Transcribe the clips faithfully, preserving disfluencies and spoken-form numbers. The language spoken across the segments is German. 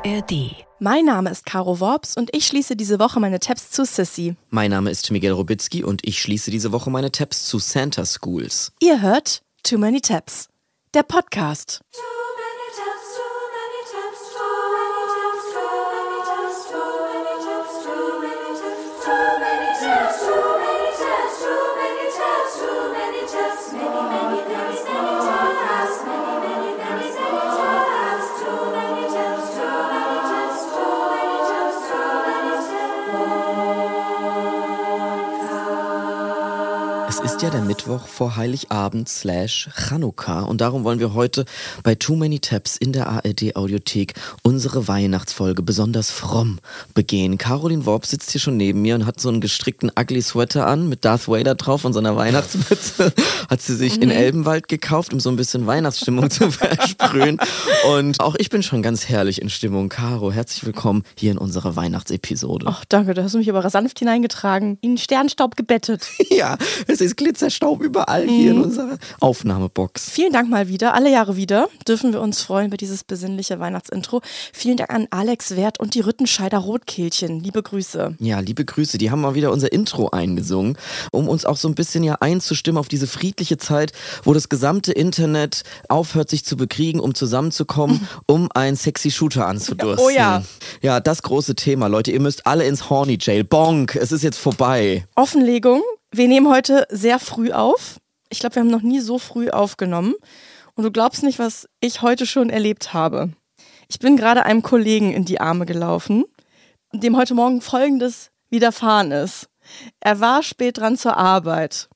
R D. Mein Name ist Caro Worps und ich schließe diese Woche meine Tabs zu Sissy. Mein Name ist Miguel Robitzky und ich schließe diese Woche meine Tabs zu Santa Schools. Ihr hört Too Many Tabs, der Podcast. Es ist ja der Mittwoch vor Heiligabend slash Chanukka und darum wollen wir heute bei Too Many Tabs in der A R D-Audiothek unsere Weihnachtsfolge besonders fromm begehen. Caroline Worps sitzt hier schon neben mir und hat so einen gestrickten Ugly Sweater an mit Darth Vader drauf und so einer Weihnachtsmütze. Hat sie sich in Elbenwald gekauft, um so ein bisschen Weihnachtsstimmung zu versprühen. Und auch ich bin schon ganz herrlich in Stimmung. Caro, herzlich willkommen hier in unserer Weihnachtsepisode. Ach danke, da hast du mich aber sanft hineingetragen, in Sternstaub gebettet. Ja, es ist Glitzerstaub überall hier in unserer Aufnahmebox. Vielen Dank mal wieder, alle Jahre wieder dürfen wir uns freuen über dieses besinnliche Weihnachtsintro. Vielen Dank an Alex Wert und die Rüttenscheider Rotkehlchen. Liebe Grüße. Ja, liebe Grüße. Die haben mal wieder unser Intro eingesungen, um uns auch so ein bisschen ja einzustimmen auf diese friedliche Zeit, wo das gesamte Internet aufhört, sich zu bekriegen, um zusammenzukommen, um einen sexy Shooter anzudursten. Oh ja. Ja, das große Thema, Leute. Ihr müsst alle ins Horny Jail. Bonk, es ist jetzt vorbei. Offenlegung. Wir nehmen heute sehr früh auf. Ich glaube, wir haben noch nie so früh aufgenommen. Und du glaubst nicht, was ich heute schon erlebt habe. Ich bin gerade einem Kollegen in die Arme gelaufen, dem heute Morgen Folgendes widerfahren ist. Er war spät dran zur Arbeit.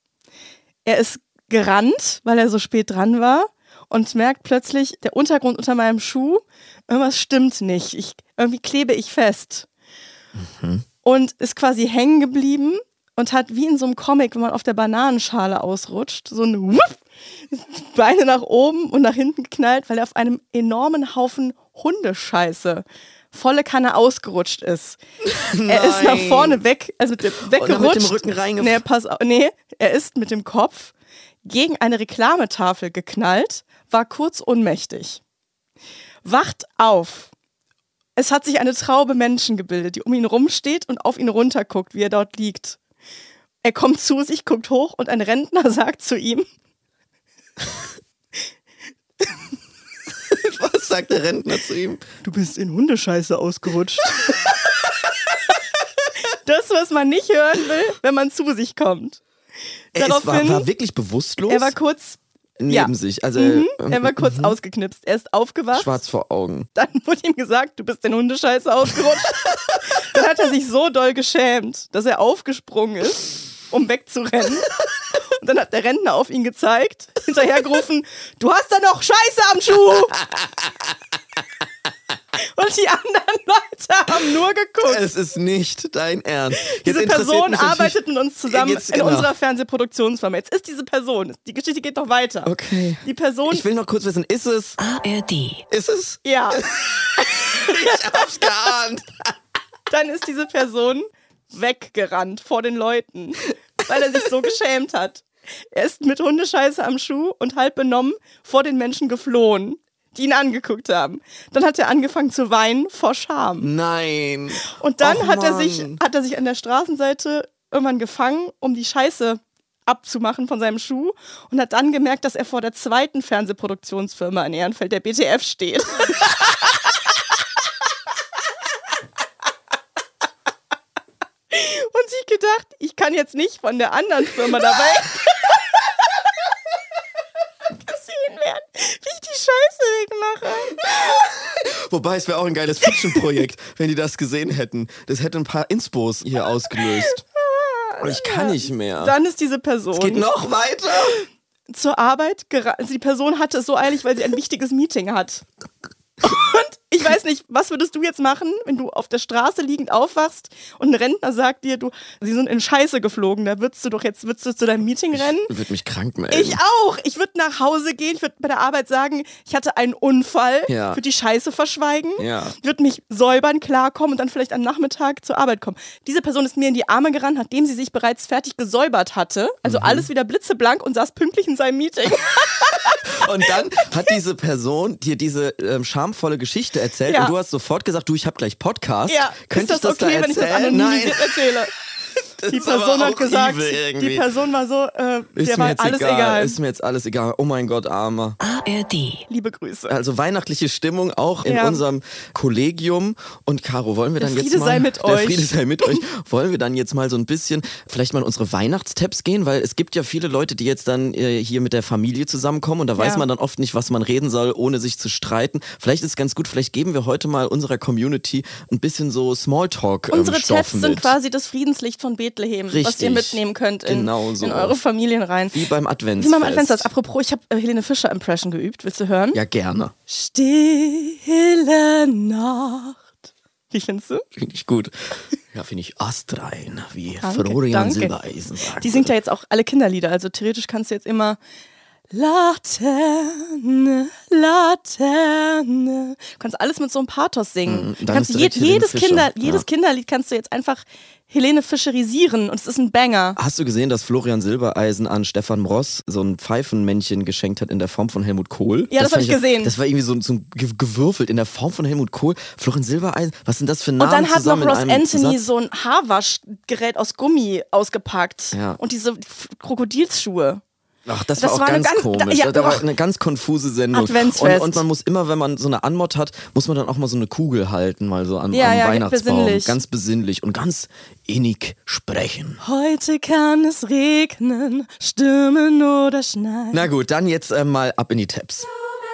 Er ist gerannt, weil er so spät dran war und merkt plötzlich, der Untergrund unter meinem Schuh, irgendwas stimmt nicht. Ich, irgendwie klebe ich fest. Mhm. Und ist quasi hängen geblieben. Und hat wie in so einem Comic, wenn man auf der Bananenschale ausrutscht, so ein Wupp, Beine nach oben und nach hinten geknallt, weil er auf einem enormen Haufen Hundescheiße volle Kanne ausgerutscht ist. Nein. Er ist nach vorne weg, also mit dem, weggerutscht. Und mit dem Rücken reingefallen. Nee, pass auf, nee, er ist mit dem Kopf gegen eine Reklametafel geknallt, war kurz ohnmächtig. Wacht auf. Es hat sich eine Traube Menschen gebildet, die um ihn rumsteht und auf ihn runterguckt, wie er dort liegt. Er kommt zu sich, guckt hoch und ein Rentner sagt zu ihm: Was sagt der Rentner zu ihm? Du bist in Hundescheiße ausgerutscht. Das, was man nicht hören will, wenn man zu sich kommt. Er ist, war, Daraufhin, war wirklich bewusstlos? er war kurz, neben ja. sich. Also, mhm, ähm, er war kurz mhm. ausgeknipst. Er ist aufgewacht. Schwarz vor Augen. Dann wurde ihm gesagt, du bist in Hundescheiße ausgerutscht. Dann hat er sich so doll geschämt, dass er aufgesprungen ist, um wegzurennen. Und dann hat der Rentner auf ihn gezeigt, hinterhergerufen, du hast da noch Scheiße am Schuh. Und die anderen Leute haben nur geguckt. Es ist nicht dein Ernst. Jetzt diese Person arbeitet mit uns zusammen jetzt, in genau. unserer Fernsehproduktionsfirma. Jetzt ist diese Person, die Geschichte geht noch weiter. Okay. Die Person, Ich will noch kurz wissen, ist es? A R D. Ist es? ja, Ich hab's geahnt. dann ist diese Person weggerannt vor den Leuten, weil er sich so geschämt hat. Er ist mit Hundescheiße am Schuh und halb benommen vor den Menschen geflohen, die ihn angeguckt haben. Dann hat er angefangen zu weinen vor Scham. Nein. Und dann Och, hat er Mann. sich hat er sich an der Straßenseite irgendwann gefangen, um die Scheiße abzumachen von seinem Schuh und hat dann gemerkt, dass er vor der zweiten Fernsehproduktionsfirma in Ehrenfeld, der B T F, steht. Und sich gedacht, ich kann jetzt nicht von der anderen Firma dabei gesehen werden, wie ich die Scheiße wegmache. Wobei, es wäre auch ein geiles Fiction-Projekt, wenn die das gesehen hätten. Das hätte ein paar Inspos hier ausgelöst. Und ich kann nicht mehr. Dann ist diese Person Es geht noch weiter. zur Arbeit gera- also die Person hatte es so eilig, weil sie ein wichtiges Meeting hat. Und ich weiß nicht, was würdest du jetzt machen, wenn du auf der Straße liegend aufwachst und ein Rentner sagt dir, du, sie sind in Scheiße geflogen, da würdest du doch jetzt würdest du zu deinem Meeting rennen? Ich würde mich krank melden. Ich auch. Ich würde nach Hause gehen, ich würde bei der Arbeit sagen, ich hatte einen Unfall, Ja. würde die Scheiße verschweigen, Ja. würde mich säubern, klarkommen und dann vielleicht am Nachmittag zur Arbeit kommen. Diese Person ist mir in die Arme gerannt, nachdem sie sich bereits fertig gesäubert hatte, also Mhm. alles wieder blitzeblank und saß pünktlich in seinem Meeting. Und dann hat diese Person dir diese ähm, schamvolle Geschichte Geschichte erzählt Ja. und du hast sofort gesagt, du, ich habe gleich Podcast. Ja, Könnte ist das ich das okay, da wenn ich das erzählen? anonymisiert erzähle? Das Die ist aber Person hat auch gesagt, evil irgendwie. die Person war so, äh, Ist der mir war jetzt alles egal, egal. Ist mir jetzt alles egal. Oh mein Gott, Armer. A R D. Liebe Grüße. Also weihnachtliche Stimmung auch in Ja. unserem Kollegium. Und Caro, wollen wir Der dann jetzt Friede mal... sei mit der euch. Friede sei mit euch. Wollen wir dann jetzt mal so ein bisschen vielleicht mal in unsere Weihnachtstapps gehen? Weil es gibt ja viele Leute, die jetzt dann äh, hier mit der Familie zusammenkommen und da weiß Ja. man dann oft nicht, was man reden soll, ohne sich zu streiten. Vielleicht ist es ganz gut, vielleicht geben wir heute mal unserer Community ein bisschen so Smalltalk ähm, Unsere Stoff Tabs mit. sind quasi das Friedenslicht von Bethlehem, was Richtig. ihr mitnehmen könnt in, Genau so. in eure Familien rein. Wie beim Wie Adventsfest. beim Adventsfest. Apropos, ich habe äh, Helene Fischer Impression geübt. Willst du hören? Ja, gerne. Stille Nacht. Wie findest du? Finde ich gut. Ja, finde ich astrein, wie Danke, Florian danke. Silbereisen sagt. Die singt ja jetzt auch alle Kinderlieder, also theoretisch kannst du jetzt immer Laterne, Laterne. Du kannst alles mit so einem Pathos singen. Mhm, Du dann kannst ist je, direkt Helene jedes, Fischer, Kinder, ja. jedes Kinderlied kannst du jetzt einfach Helene Fischerisieren und es ist ein Banger. Hast du gesehen, dass Florian Silbereisen an Stefan Ross so ein Pfeifenmännchen geschenkt hat in der Form von Helmut Kohl? Ja, das hab fand ich gesehen. Das war irgendwie so, so ge- gewürfelt in der Form von Helmut Kohl. Florian Silbereisen, was sind das für Namen Und dann hat noch zusammen in Ross einem Anthony Satz? so ein Haarwaschgerät aus Gummi ausgepackt. Ja. Und diese F- Krokodilsschuhe. Ach, das, Das war auch war eine ganz ganz- komisch. ja, da war doch. eine ganz konfuse Sendung. Adventsfest. Und, und man muss immer, wenn man so eine Anmod hat, muss man dann auch mal so eine Kugel halten, mal so am, Ja, am ja, Weihnachtsbaum. besinnlich. Ganz besinnlich und ganz innig sprechen. Heute kann es regnen, stürmen oder schneien. Na gut, dann jetzt äh, mal ab in die Tabs.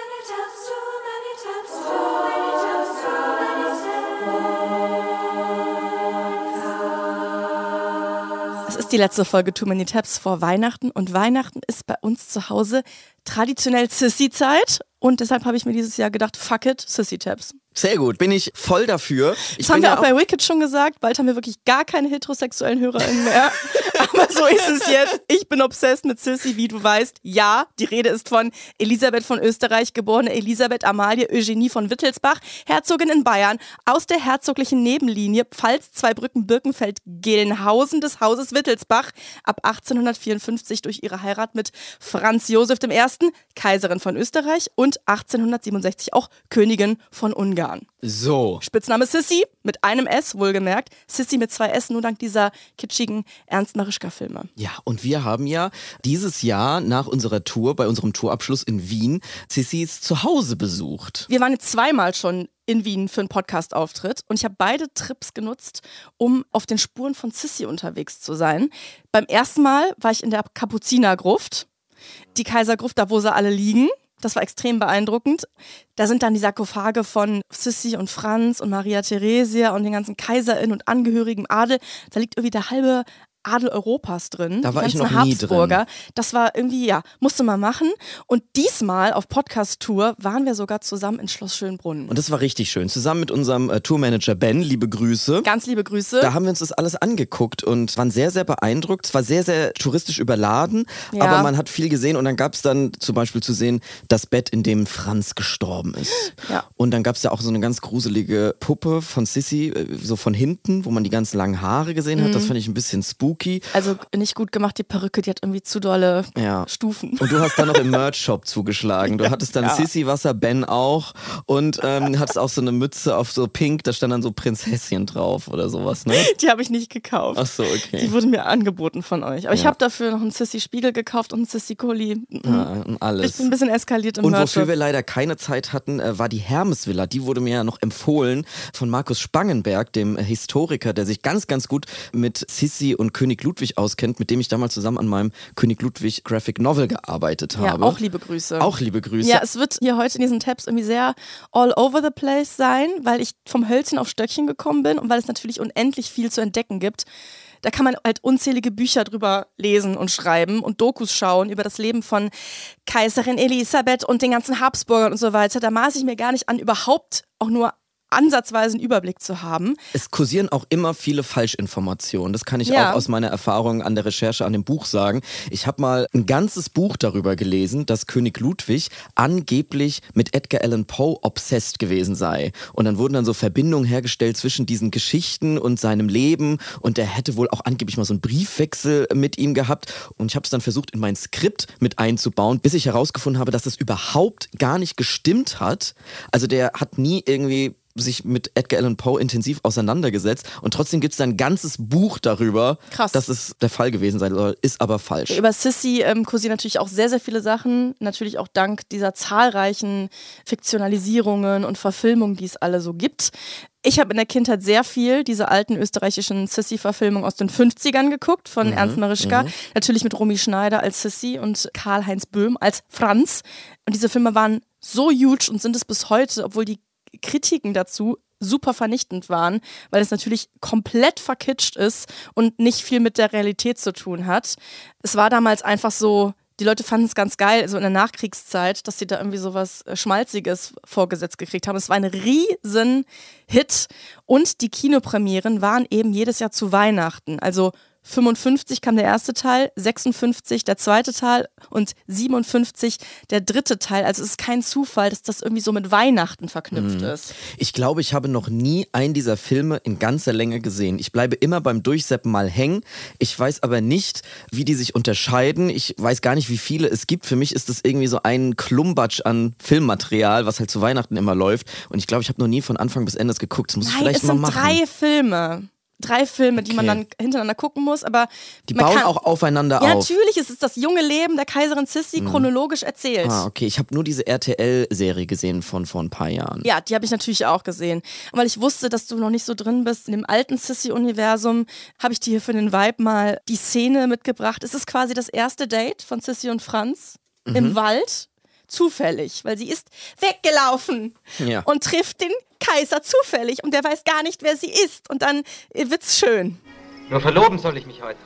Es ist die letzte Folge Too Many Tabs vor Weihnachten und Weihnachten ist bei uns zu Hause traditionell Sissy-Zeit und deshalb habe ich mir dieses Jahr gedacht, fuck it, Sissy-Tabs. Sehr gut, bin ich voll dafür. Ich Das haben bin wir ja auch bei Wicked schon gesagt, bald haben wir wirklich gar keine heterosexuellen HörerInnen mehr. Aber so ist es jetzt. Ich bin obsessed mit Sissy, wie du weißt. Ja, die Rede ist von Elisabeth von Österreich, geborene Elisabeth Amalie Eugenie von Wittelsbach, Herzogin in Bayern, aus der herzoglichen Nebenlinie Pfalz, Zweibrücken, Birkenfeld, Gelnhausen des Hauses Wittelsbach, ab achtzehnhundertvierundfünfzig durch ihre Heirat mit Franz Josef der Erste, Kaiserin von Österreich und achtzehnhundertsiebenundsechzig auch Königin von Ungarn. So. Spitzname Sissy, mit einem S, wohlgemerkt. Sissy mit zwei S, nur dank dieser kitschigen Ernst Marischka-Filme. Ja, und wir haben ja dieses Jahr nach unserer Tour, bei unserem Tourabschluss in Wien, Sissys Zuhause besucht. Wir waren jetzt zweimal schon in Wien für einen Podcast-Auftritt und ich habe beide Trips genutzt, um auf den Spuren von Sissy unterwegs zu sein. Beim ersten Mal war ich in der Kapuzinergruft, die Kaisergruft, da wo sie alle liegen. Das war extrem beeindruckend. Da sind dann die Sarkophage von Sissi und Franz und Maria Theresia und den ganzen KaiserInnen und Angehörigen im Adel. Da liegt irgendwie der halbe Adel Europas drin. Da war die ich ganzen noch nie Habsburger. drin. Das war irgendwie, ja, musste man machen. Und diesmal auf Podcast-Tour waren wir sogar zusammen in Schloss Schönbrunn. Und das war richtig schön. Zusammen mit unserem äh, Tourmanager Ben, liebe Grüße. Ganz liebe Grüße. Da haben wir uns das alles angeguckt und waren sehr, sehr beeindruckt. Es war sehr, sehr touristisch überladen, Ja. aber man hat viel gesehen und dann gab es dann zum Beispiel zu sehen, das Bett, in dem Franz gestorben ist. Ja. Und dann gab es ja auch so eine ganz gruselige Puppe von Sissy, äh, so von hinten, wo man die ganzen langen Haare gesehen hat. Das fand ich ein bisschen spooky. Also nicht gut gemacht, die Perücke, die hat irgendwie zu dolle Ja. Stufen. Und du hast dann noch im Merch-Shop zugeschlagen. Du hattest dann Ja. Sissy-Wasser, Ben auch und ähm, hattest auch so eine Mütze auf so pink, da stand dann so Prinzesschen drauf oder sowas, ne? Die habe ich nicht gekauft. Ach so, okay. Die wurde mir angeboten von euch. Aber ich Ja. habe dafür noch einen Sissy-Spiegel gekauft und einen Sissy-Kuli. Ja, und alles. Ich bin ein bisschen eskaliert im Und Merch. wofür wir leider keine Zeit hatten, äh, war die Hermesvilla. Die wurde mir ja noch empfohlen von Markus Spangenberg, dem äh, Historiker, der sich ganz, ganz gut mit Sissi und König Ludwig auskennt, mit dem ich damals zusammen an meinem König Ludwig Graphic Novel gearbeitet Ja, habe. auch liebe Grüße. Auch liebe Grüße. Ja, es wird hier heute in diesen Tabs irgendwie sehr all over the place sein, weil ich vom Hölzchen auf Stöckchen gekommen bin und weil es natürlich unendlich viel zu entdecken gibt. Da kann man halt unzählige Bücher drüber lesen und schreiben und Dokus schauen über das Leben von Kaiserin Elisabeth und den ganzen Habsburgern und so weiter. Da maße ich mir gar nicht an, überhaupt auch nur ansatzweise einen Überblick zu haben. Es kursieren auch immer viele Falschinformationen. Das kann ich Ja. auch aus meiner Erfahrung an der Recherche an dem Buch sagen. Ich habe mal ein ganzes Buch darüber gelesen, dass König Ludwig angeblich mit Edgar Allan Poe obsessed gewesen sei. Und dann wurden dann so Verbindungen hergestellt zwischen diesen Geschichten und seinem Leben. Und er hätte wohl auch angeblich mal so einen Briefwechsel mit ihm gehabt. Und ich habe es dann versucht, in mein Skript mit einzubauen, bis ich herausgefunden habe, dass das überhaupt gar nicht gestimmt hat. Also der hat nie irgendwie sich mit Edgar Allan Poe intensiv auseinandergesetzt und trotzdem gibt es da ein ganzes Buch darüber, Krass. dass es der Fall gewesen sein soll, ist aber falsch. Über Sissy ähm, kursieren natürlich auch sehr, sehr viele Sachen, natürlich auch dank dieser zahlreichen Fiktionalisierungen und Verfilmungen, die es alle so gibt. Ich habe in der Kindheit sehr viel diese alten österreichischen Sissy-Verfilmungen aus den fünfzigern geguckt, von Mhm, Ernst Marischka. mhm. Natürlich mit Romy Schneider als Sissy und Karl-Heinz Böhm als Franz. Und diese Filme waren so huge und sind es bis heute, obwohl die Kritiken dazu super vernichtend waren, weil es natürlich komplett verkitscht ist und nicht viel mit der Realität zu tun hat. Es war damals einfach so, die Leute fanden es ganz geil, so in der Nachkriegszeit, dass sie da irgendwie sowas Schmalziges vorgesetzt gekriegt haben. Es war ein riesen Hit und die Kinopremieren waren eben jedes Jahr zu Weihnachten. Also fünfundfünfzig kam der erste Teil, sechsundfünfzig der zweite Teil und siebenundfünfzig der dritte Teil. Also es ist kein Zufall, dass das irgendwie so mit Weihnachten verknüpft Mhm. ist. Ich glaube, ich habe noch nie einen dieser Filme in ganzer Länge gesehen. Ich bleibe immer beim Durchseppen mal hängen. Ich weiß aber nicht, wie die sich unterscheiden. Ich weiß gar nicht, wie viele es gibt. Für mich ist das irgendwie so ein Klumbatsch an Filmmaterial, was halt zu Weihnachten immer läuft. Und ich glaube, ich habe noch nie von Anfang bis Ende das geguckt. Das muss ich Nein, vielleicht es mal sind machen. drei Filme. Drei Filme, die Okay. man dann hintereinander gucken muss, aber Die man bauen kann, auch aufeinander ja, auf. natürlich, es ist das junge Leben der Kaiserin Sissi chronologisch erzählt. Ah, okay. Ich habe nur diese R T L-Serie gesehen von vor ein paar Jahren. Ja, die habe ich natürlich auch gesehen. Und weil ich wusste, dass du noch nicht so drin bist in dem alten Sissy-Universum, habe ich dir hier für den Vibe mal die Szene mitgebracht. Es ist quasi das erste Date von Sissy und Franz im Wald. Zufällig, weil sie ist weggelaufen Ja. und trifft den Kaiser zufällig und der weiß gar nicht, wer sie ist. Und dann wird's schön. Nur verloben soll ich mich heute.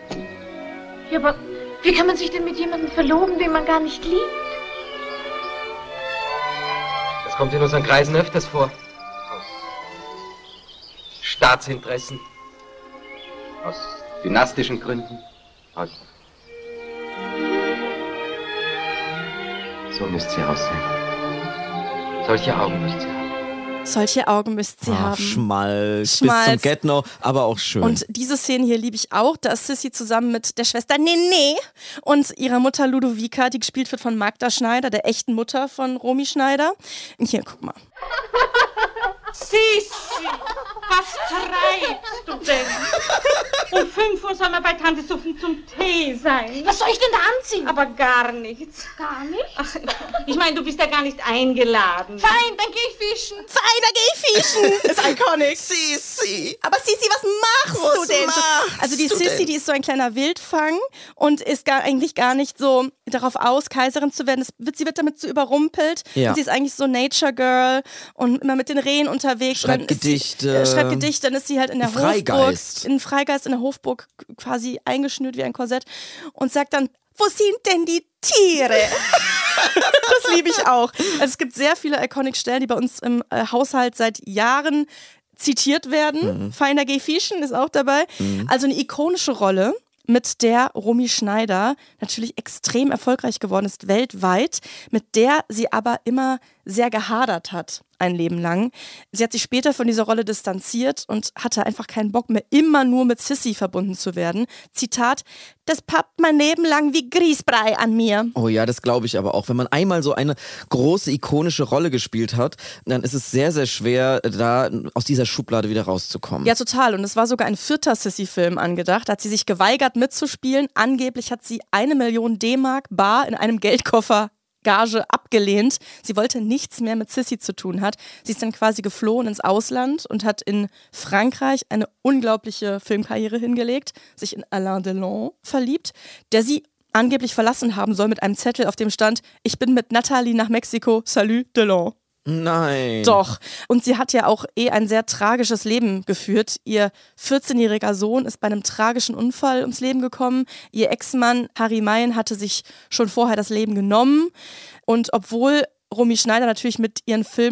Ja, aber wie kann man sich denn mit jemandem verloben, den man gar nicht liebt? Das kommt in unseren Kreisen öfters vor. Aus Staatsinteressen. Aus dynastischen Gründen. Aus... So müsst sie aussehen. Solche Augen müsst sie haben. Solche Augen müsst sie Ach, haben. Schmalz, Schmalz. bis zum Get-No, aber auch schön. Und diese Szene hier liebe ich auch. Da ist Sissy zusammen mit der Schwester Nene und ihrer Mutter Ludovica, die gespielt wird von Magda Schneider, der echten Mutter von Romy Schneider. Und hier, guck mal. Sissi, was treibst du denn? Um fünf Uhr soll man bei Tante Sophie zum Tee sein. Was soll ich denn da anziehen? Aber gar nichts. Gar nicht. Ach, ich meine, du bist ja gar nicht eingeladen. Fein, dann geh ich fischen. Fein, da geh ich fischen. Ist iconic. Sissi. Aber Sissi, was machst Was du denn? machst also die du Sissi, denn? die ist so ein kleiner Wildfang und ist gar, eigentlich gar nicht so darauf aus, Kaiserin zu werden. Das wird, sie wird damit so überrumpelt. Ja. Und sie ist eigentlich so Nature Girl und immer mit den Rehen unterwegs. Schreibt Und dann ist Gedichte. Sie, äh, schreibt Gedichte, dann ist sie halt in der Ein Freigeist. Hofburg, in Freigeist in der Hofburg quasi eingeschnürt wie ein Korsett und sagt dann, wo sind denn die Tiere? Das liebe ich auch. Also es gibt sehr viele iconic Stellen, die bei uns im äh, Haushalt seit Jahren zitiert werden. Mhm. Feiner Geh Fischen ist auch dabei. Also eine ikonische Rolle, mit der Romy Schneider natürlich extrem erfolgreich geworden ist, weltweit, mit der sie aber immer sehr gehadert hat, ein Leben lang. Sie hat sich später von dieser Rolle distanziert und hatte einfach keinen Bock mehr, immer nur mit Sissy verbunden zu werden. Zitat, das pappt mein Leben lang wie Grießbrei an mir. Oh ja, das glaube ich aber auch. Wenn man einmal so eine große, ikonische Rolle gespielt hat, dann ist es sehr, sehr schwer, da aus dieser Schublade wieder rauszukommen. Ja, total. Und es war sogar ein vierter Sissy-Film angedacht. Da hat sie sich geweigert mitzuspielen. Angeblich hat sie eine Million D-Mark bar in einem Geldkoffer Gage abgelehnt. Sie wollte nichts mehr mit Sissy zu tun hat. Sie ist dann quasi geflohen ins Ausland und hat in Frankreich eine unglaubliche Filmkarriere hingelegt, sich in Alain Delon verliebt, der sie angeblich verlassen haben soll mit einem Zettel, auf dem stand, ich bin mit Nathalie nach Mexiko, salut Delon. Nein. Doch. Und sie hat ja auch eh ein sehr tragisches Leben geführt. Ihr vierzehnjähriger Sohn ist bei einem tragischen Unfall ums Leben gekommen. Ihr Ex-Mann Harry Mayen hatte sich schon vorher das Leben genommen. Und obwohl Romy Schneider natürlich mit ihren Filmen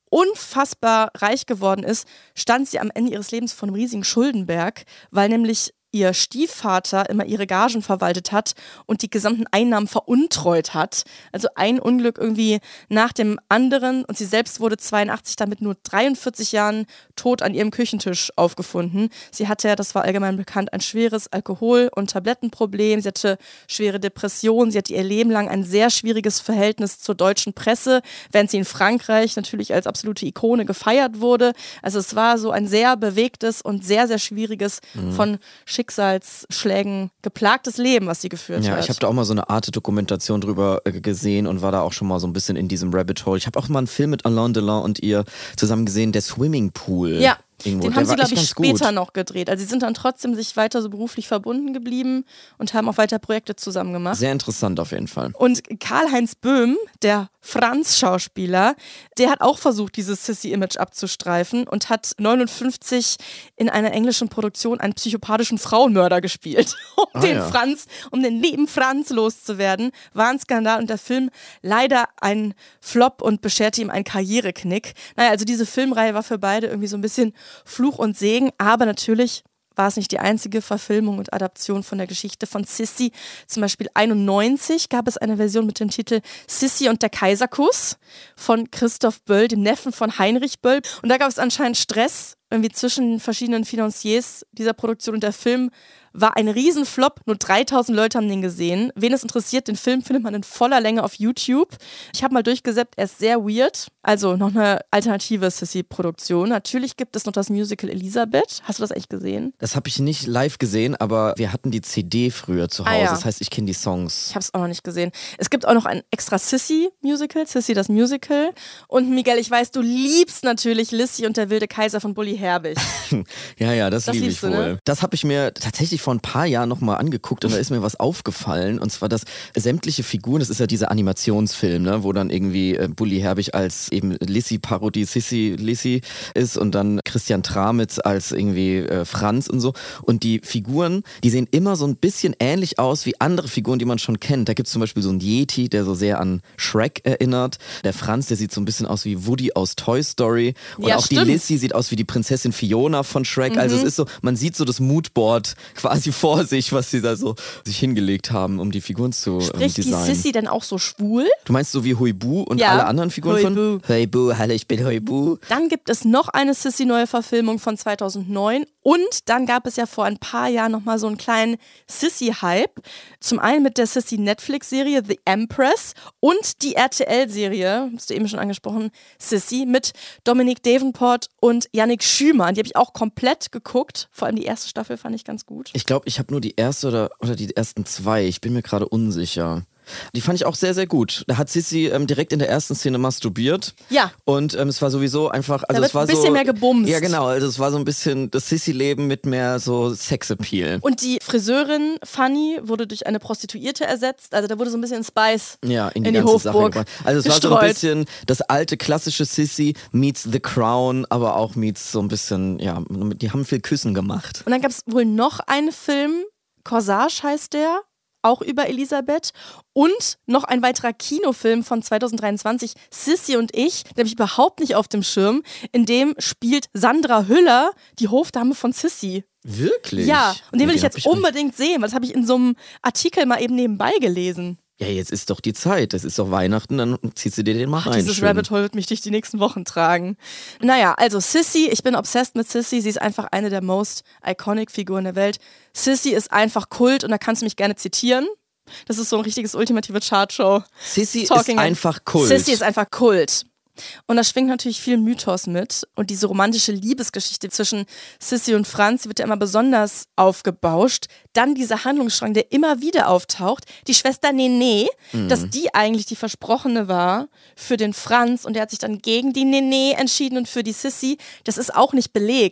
unfassbar reich geworden ist, stand sie am Ende ihres Lebens vor einem riesigen Schuldenberg, weil nämlich ihr Stiefvater immer ihre Gagen verwaltet hat und die gesamten Einnahmen veruntreut hat. Also ein Unglück irgendwie nach dem anderen und sie selbst wurde zweiundachtzig dann mit nur dreiundvierzig Jahren tot an ihrem Küchentisch aufgefunden. Sie hatte ja, das war allgemein bekannt, ein schweres Alkohol- und Tablettenproblem. Sie hatte schwere Depressionen. Sie hatte ihr Leben lang ein sehr schwieriges Verhältnis zur deutschen Presse, während sie in Frankreich natürlich als absolute Ikone gefeiert wurde. Also es war so ein sehr bewegtes und sehr, sehr schwieriges mhm. von Schicksalsschlägen geplagtes Leben, was sie geführt ja, hat. Ja, ich habe da auch mal so eine Art Dokumentation drüber äh, gesehen und war da auch schon mal so ein bisschen in diesem Rabbit Hole. Ich habe auch mal einen Film mit Alain Delon und ihr zusammen gesehen, der Swimmingpool. Ja. Irgendwo. Den haben Der sie, glaube ich, später gut. noch gedreht. Also sie sind dann trotzdem sich weiter so beruflich verbunden geblieben und haben auch weiter Projekte zusammen gemacht. Sehr interessant auf jeden Fall. Und Karl-Heinz Böhm, der Franz-Schauspieler, der hat auch versucht, dieses Sissy-Image abzustreifen und hat neunundfünfzig in einer englischen Produktion einen psychopathischen Frauenmörder gespielt, um ah, den ja. Franz, um den lieben Franz loszuwerden. War ein Skandal und der Film leider ein Flop und bescherte ihm einen Karriereknick. Naja, also diese Filmreihe war für beide irgendwie so ein bisschen Fluch und Segen, aber natürlich war es nicht die einzige Verfilmung und Adaption von der Geschichte von Sissy. Zum Beispiel einundneunzig gab es eine Version mit dem Titel Sissy und der Kaiserkuss von Christoph Böll, dem Neffen von Heinrich Böll. Und da gab es anscheinend Stress irgendwie zwischen verschiedenen Financiers dieser Produktion und der Film war ein Riesenflop. Nur dreitausend Leute haben den gesehen. Wen es interessiert, den Film findet man in voller Länge auf YouTube. Ich habe mal durchgesäppt, er ist sehr weird. Also noch eine alternative Sissy-Produktion. Natürlich gibt es noch das Musical Elisabeth. Hast du das eigentlich gesehen? Das habe ich nicht live gesehen, aber wir hatten die C D früher zu Hause. Ah, ja. Das heißt, ich kenne die Songs. Ich habe es auch noch nicht gesehen. Es gibt auch noch ein extra Sissy-Musical, Sissy das Musical. Und Miguel, ich weiß, du liebst natürlich Lissy und der wilde Kaiser von Bully Herbig. ja, ja, das, das liebe ich wohl. Du, ne? Das habe ich mir tatsächlich vor ein paar Jahren nochmal angeguckt und da ist mir was aufgefallen. Und zwar, dass sämtliche Figuren, das ist ja dieser Animationsfilm, ne, wo dann irgendwie äh, Bully Herbig als eben Lissy-Parodie Sissy Lissy ist und dann Christian Tramitz als irgendwie äh, Franz und so. Und die Figuren, die sehen immer so ein bisschen ähnlich aus wie andere Figuren, die man schon kennt. Da gibt es zum Beispiel so einen Yeti, der so sehr an Shrek erinnert. Der Franz, der sieht so ein bisschen aus wie Woody aus Toy Story. Und ja, auch stimmt. die Lissy sieht aus wie die Prinzessin Fiona von Shrek. Mhm. Also es ist so, man sieht so das Moodboard quasi vor sich, was sie da so sich hingelegt haben, um die Figuren zu Spricht ähm, designen. die Sissy denn auch so schwul? Du meinst so wie Huibu und ja. alle anderen Figuren Huibu. von Huibu, hallo, ich bin Huibu. Dann gibt es noch eine Sissy-Neuverfilmung von zweitausendneun und dann gab es ja vor ein paar Jahren nochmal so einen kleinen Sissy-Hype. Zum einen mit der Sissy-Netflix-Serie The Empress und die R T L-Serie, hast du eben schon angesprochen, Sissy, mit Dominique Davenport und Yannick Schümann. Die habe ich auch komplett geguckt. Vor allem die erste Staffel fand ich ganz gut. Ich glaube, ich habe nur die erste oder, oder die ersten zwei. Ich bin mir gerade unsicher. Die fand ich auch sehr, sehr gut. Da hat Sissy ähm, direkt in der ersten Szene masturbiert. Ja. Und ähm, es war sowieso einfach, also da es war ein bisschen so, mehr gebumst. Ja, genau. Also es war so ein bisschen das Sissy-Leben mit mehr so Sexappeal. Und die Friseurin Fanny wurde durch eine Prostituierte ersetzt. Also da wurde so ein bisschen Spice ja, in die, in die ganze Hofburg Sache gebracht. Also es gestreut. war so ein bisschen das alte klassische Sissy meets The Crown, aber auch meets so ein bisschen, ja, die haben viel Küssen gemacht. Und dann gab es wohl noch einen Film, Corsage heißt der, auch über Elisabeth und noch ein weiterer Kinofilm von zweitausenddreiundzwanzig, Sissy und ich, den habe ich überhaupt nicht auf dem Schirm, in dem spielt Sandra Hüller, die Hofdame von Sissy. Wirklich? Ja, und den will den ich jetzt ich unbedingt sehen, weil das habe ich in so einem Artikel mal eben nebenbei gelesen. Ja, jetzt ist doch die Zeit, das ist doch Weihnachten, dann ziehst du dir den mal Ach, rein. dieses schön. Rabbit Hole wird mich durch die nächsten Wochen tragen. Naja, also Sissy, ich bin obsessed mit Sissy, sie ist einfach eine der most iconic Figuren der Welt. Sissy ist einfach Kult und da kannst du mich gerne zitieren. Das ist so ein richtiges ultimative Chartshow. Sissy ist Talking einfach Kult. Sissy ist einfach Kult. Und da schwingt natürlich viel Mythos mit. Und diese romantische Liebesgeschichte zwischen Sissy und Franz, die wird ja immer besonders aufgebauscht. Dann dieser Handlungsstrang, der immer wieder auftaucht. Die Schwester Nene, mhm. dass die eigentlich die Versprochene war für den Franz. Und der hat sich dann gegen die Nene entschieden und für die Sissy. Das ist auch nicht belegt.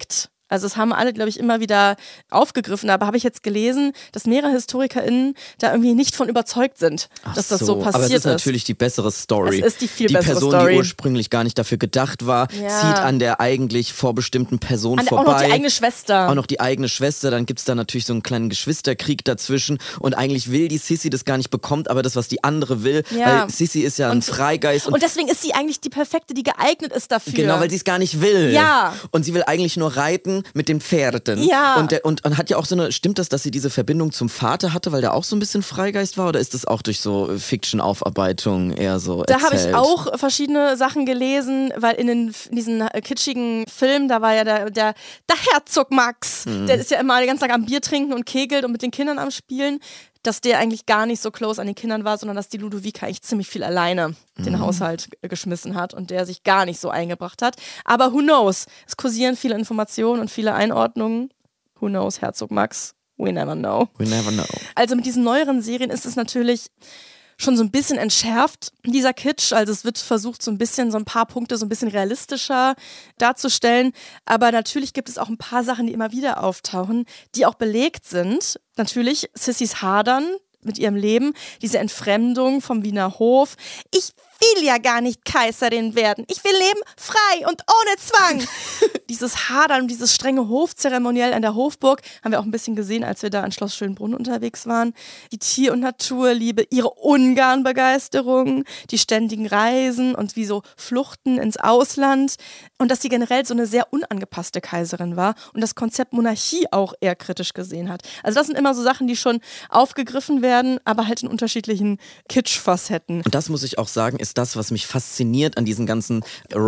Also es haben alle, glaube ich, immer wieder aufgegriffen, aber habe ich jetzt gelesen, dass mehrere HistorikerInnen da irgendwie nicht von überzeugt sind, Ach dass das so, so passiert ist. Aber es ist natürlich die bessere Story. Es ist die viel die bessere Person, Story. die ursprünglich gar nicht dafür gedacht war, Ja. zieht an der eigentlich vorbestimmten Person An, vorbei. auch noch die eigene Schwester. Auch noch die eigene Schwester, dann gibt es da natürlich so einen kleinen Geschwisterkrieg dazwischen und eigentlich will die Sissy das gar nicht, bekommt aber das, was die andere will, Ja. weil Sissy ist ja ein Und- Freigeist. Und, Und deswegen ist sie eigentlich die Perfekte, die geeignet ist dafür. genau, weil sie es gar nicht will. Ja. Und sie will eigentlich nur reiten mit den Pferden. Ja. Und, der, und, und hat ja auch so eine, stimmt das, dass sie diese Verbindung zum Vater hatte, weil der auch so ein bisschen Freigeist war oder ist das auch durch so Fiction-Aufarbeitung eher so Da habe erzählt? ich auch verschiedene Sachen gelesen, weil in, den, in diesen äh, kitschigen Filmen, da war ja der, der, der Herzog Max, Mhm. der ist ja immer den ganzen Tag am Bier trinken und kegelt und mit den Kindern am Spielen, dass der eigentlich gar nicht so close an den Kindern war, sondern dass die Ludovica eigentlich ziemlich viel alleine den Mhm. Haushalt g- geschmissen hat und der sich gar nicht so eingebracht hat. Aber who knows? Es kursieren viele Informationen und viele Einordnungen. Who knows, Herzog Max? We never know. We never know. Also mit diesen neueren Serien ist es natürlich schon so ein bisschen entschärft, dieser Kitsch. Also es wird versucht, so ein bisschen, so ein paar Punkte so ein bisschen realistischer darzustellen. Aber natürlich gibt es auch ein paar Sachen, die immer wieder auftauchen, die auch belegt sind. Natürlich Sissys Hadern mit ihrem Leben, diese Entfremdung vom Wiener Hof. Ich will ja gar nicht Kaiserin werden. Ich will leben frei und ohne Zwang. Dieses Hadern und dieses strenge Hofzeremoniell an der Hofburg haben wir auch ein bisschen gesehen, als wir da an Schloss Schönbrunn unterwegs waren. Die Tier- und Naturliebe, ihre Ungarn-Begeisterung, die ständigen Reisen und wie so Fluchten ins Ausland. Und dass sie generell so eine sehr unangepasste Kaiserin war und das Konzept Monarchie auch eher kritisch gesehen hat. Also das sind immer so Sachen, die schon aufgegriffen werden, aber halt in unterschiedlichen Kitsch-Facetten. Und das muss ich auch sagen, ist das, was mich fasziniert an diesen ganzen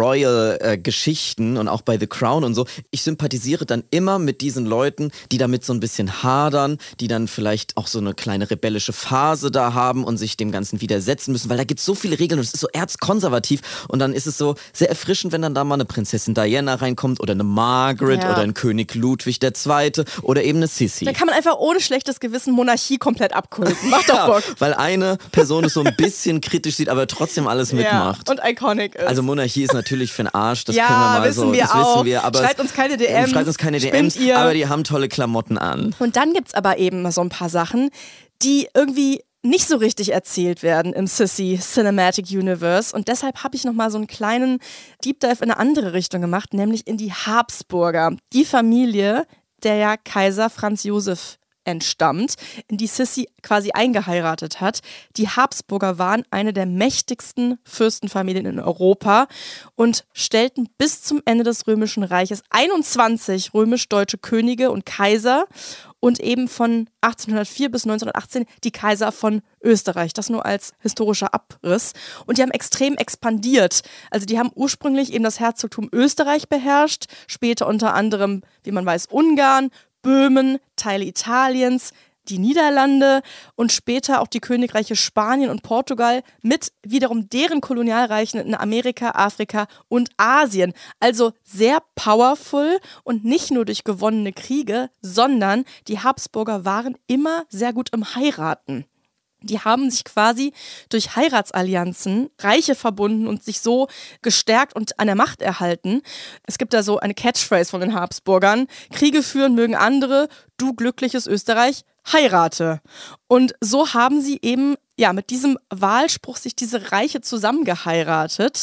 Royal-Geschichten und auch bei The Crown und so. Ich sympathisiere dann immer mit diesen Leuten, die damit so ein bisschen hadern, die dann vielleicht auch so eine kleine rebellische Phase da haben und sich dem Ganzen widersetzen müssen, weil da gibt es so viele Regeln und es ist so erzkonservativ und dann ist es so sehr erfrischend, wenn dann da mal eine Prinzessin Diana reinkommt oder eine Margaret Ja. oder ein König Ludwig der Zweite oder eben eine Sissy. Da kann man einfach ohne schlechtes Gewissen Monarchie komplett abkulten. Macht doch Bock. Weil eine Person es so ein bisschen kritisch sieht, aber trotzdem alles mitmacht. Ja, und iconic ist. Also Monarchie ist natürlich für den Arsch, das ja, können wir mal wissen so, wir das auch. wissen wir, aber Schreibt es, uns keine D Ms. Schreibt uns keine D Spinnt Ms, ihr. aber die haben tolle Klamotten an. Und dann gibt es aber eben so ein paar Sachen, die irgendwie nicht so richtig erzählt werden im Sissy Cinematic Universe. Und deshalb habe ich nochmal so einen kleinen Deep Dive in eine andere Richtung gemacht, nämlich in die Habsburger. Die Familie, der ja Kaiser Franz Josef entstammt, in die Sissy quasi eingeheiratet hat. Die Habsburger waren eine der mächtigsten Fürstenfamilien in Europa und stellten bis zum Ende des Römischen Reiches einundzwanzig römisch-deutsche Könige und Kaiser und eben von achtzehnhundertvier bis neunzehnhundertachtzehn die Kaiser von Österreich. Das nur als historischer Abriss. Und die haben extrem expandiert. Also die haben ursprünglich eben das Herzogtum Österreich beherrscht, später unter anderem, wie man weiß, Ungarn, Böhmen, Teile Italiens, die Niederlande und später auch die Königreiche Spanien und Portugal mit wiederum deren Kolonialreichen in Amerika, Afrika und Asien. Also sehr powerful und nicht nur durch gewonnene Kriege, sondern die Habsburger waren immer sehr gut im Heiraten. Die haben sich quasi durch Heiratsallianzen Reiche verbunden und sich so gestärkt und an der Macht erhalten. Es gibt da so eine Catchphrase von den Habsburgern: Kriege führen mögen andere, du glückliches Österreich, heirate. Und so haben sie eben ja mit diesem Wahlspruch sich diese Reiche zusammengeheiratet.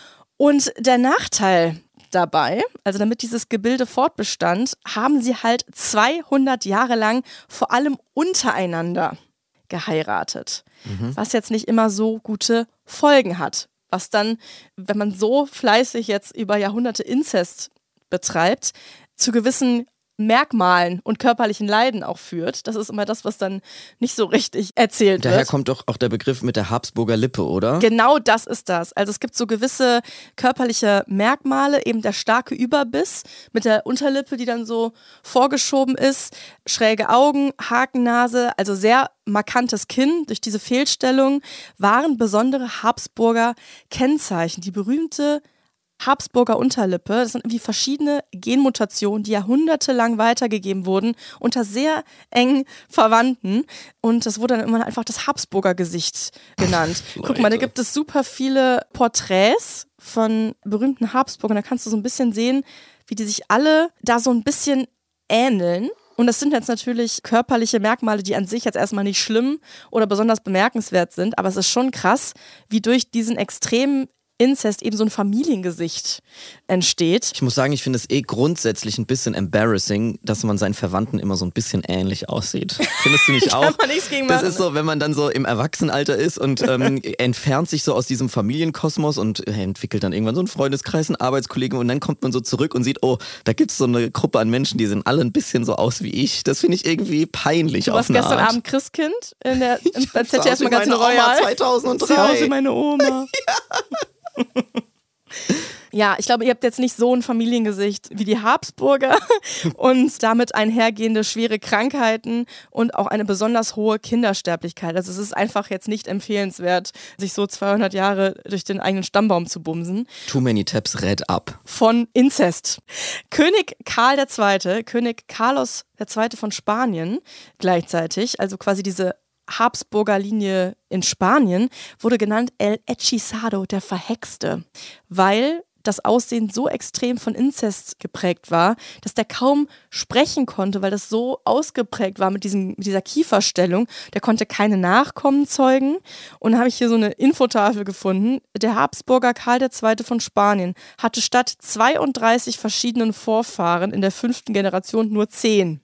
Und der Nachteil dabei, also damit dieses Gebilde fortbestand, haben sie halt zweihundert Jahre lang vor allem untereinander geheiratet, mhm. was jetzt nicht immer so gute Folgen hat. Was dann, wenn man so fleißig jetzt über Jahrhunderte Inzest betreibt, zu gewissen Merkmalen und körperlichen Leiden auch führt. Das ist immer das, was dann nicht so richtig erzählt Daher wird. kommt doch auch der Begriff mit der Habsburger Lippe, oder? Genau das ist das. Also es gibt so gewisse körperliche Merkmale, eben der starke Überbiss mit der Unterlippe, die dann so vorgeschoben ist, schräge Augen, Hakennase, also sehr markantes Kinn durch diese Fehlstellung, waren besondere Habsburger Kennzeichen. Die berühmte Habsburger Unterlippe. Das sind irgendwie verschiedene Genmutationen, die jahrhundertelang weitergegeben wurden, unter sehr engen Verwandten. Und das wurde dann immer einfach das Habsburger Gesicht genannt. Guck mal, da gibt es super viele Porträts von berühmten Habsburgern. Da kannst du so ein bisschen sehen, wie die sich alle da so ein bisschen ähneln. Und das sind jetzt natürlich körperliche Merkmale, die an sich jetzt erstmal nicht schlimm oder besonders bemerkenswert sind, aber es ist schon krass, wie durch diesen extremen Inzest eben so ein Familiengesicht entsteht. Ich muss sagen, ich finde es eh grundsätzlich ein bisschen embarrassing, dass man seinen Verwandten immer so ein bisschen ähnlich aussieht. Findest du nicht auch? Kann man nichts gegen machen. Das ist so, wenn man dann so im Erwachsenenalter ist und ähm, entfernt sich so aus diesem Familienkosmos und äh, entwickelt dann irgendwann so einen Freundeskreis, einen Arbeitskollegen und dann kommt man so zurück und sieht, oh, da gibt es so eine Gruppe an Menschen, die sehen alle ein bisschen so aus wie ich. Das finde ich irgendwie peinlich. Du warst auf eine gestern Art. Abend Christkind in der im Ja, Z D F-Magazin Oma Royal. zweitausenddrei. Sieh aus wie meine Oma. Ja, ich glaube, ihr habt jetzt nicht so ein Familiengesicht wie die Habsburger und damit einhergehende schwere Krankheiten und auch eine besonders hohe Kindersterblichkeit. Also es ist einfach jetzt nicht empfehlenswert, sich so zweihundert Jahre durch den eigenen Stammbaum zu bumsen. Too many taps, red up. Von Inzest. König Karl der Zweite, König Carlos der Zweite von Spanien gleichzeitig, also quasi diese Habsburger Linie in Spanien, wurde genannt El Hechizado, der Verhexte, weil das Aussehen so extrem von Inzest geprägt war, dass der kaum sprechen konnte, weil das so ausgeprägt war mit, diesem, mit dieser Kieferstellung. Der konnte keine Nachkommen zeugen. Und dann habe ich hier so eine Infotafel gefunden. Der Habsburger Karl der Zweite von Spanien hatte statt zweiunddreißig verschiedenen Vorfahren in der fünften Generation nur zehn.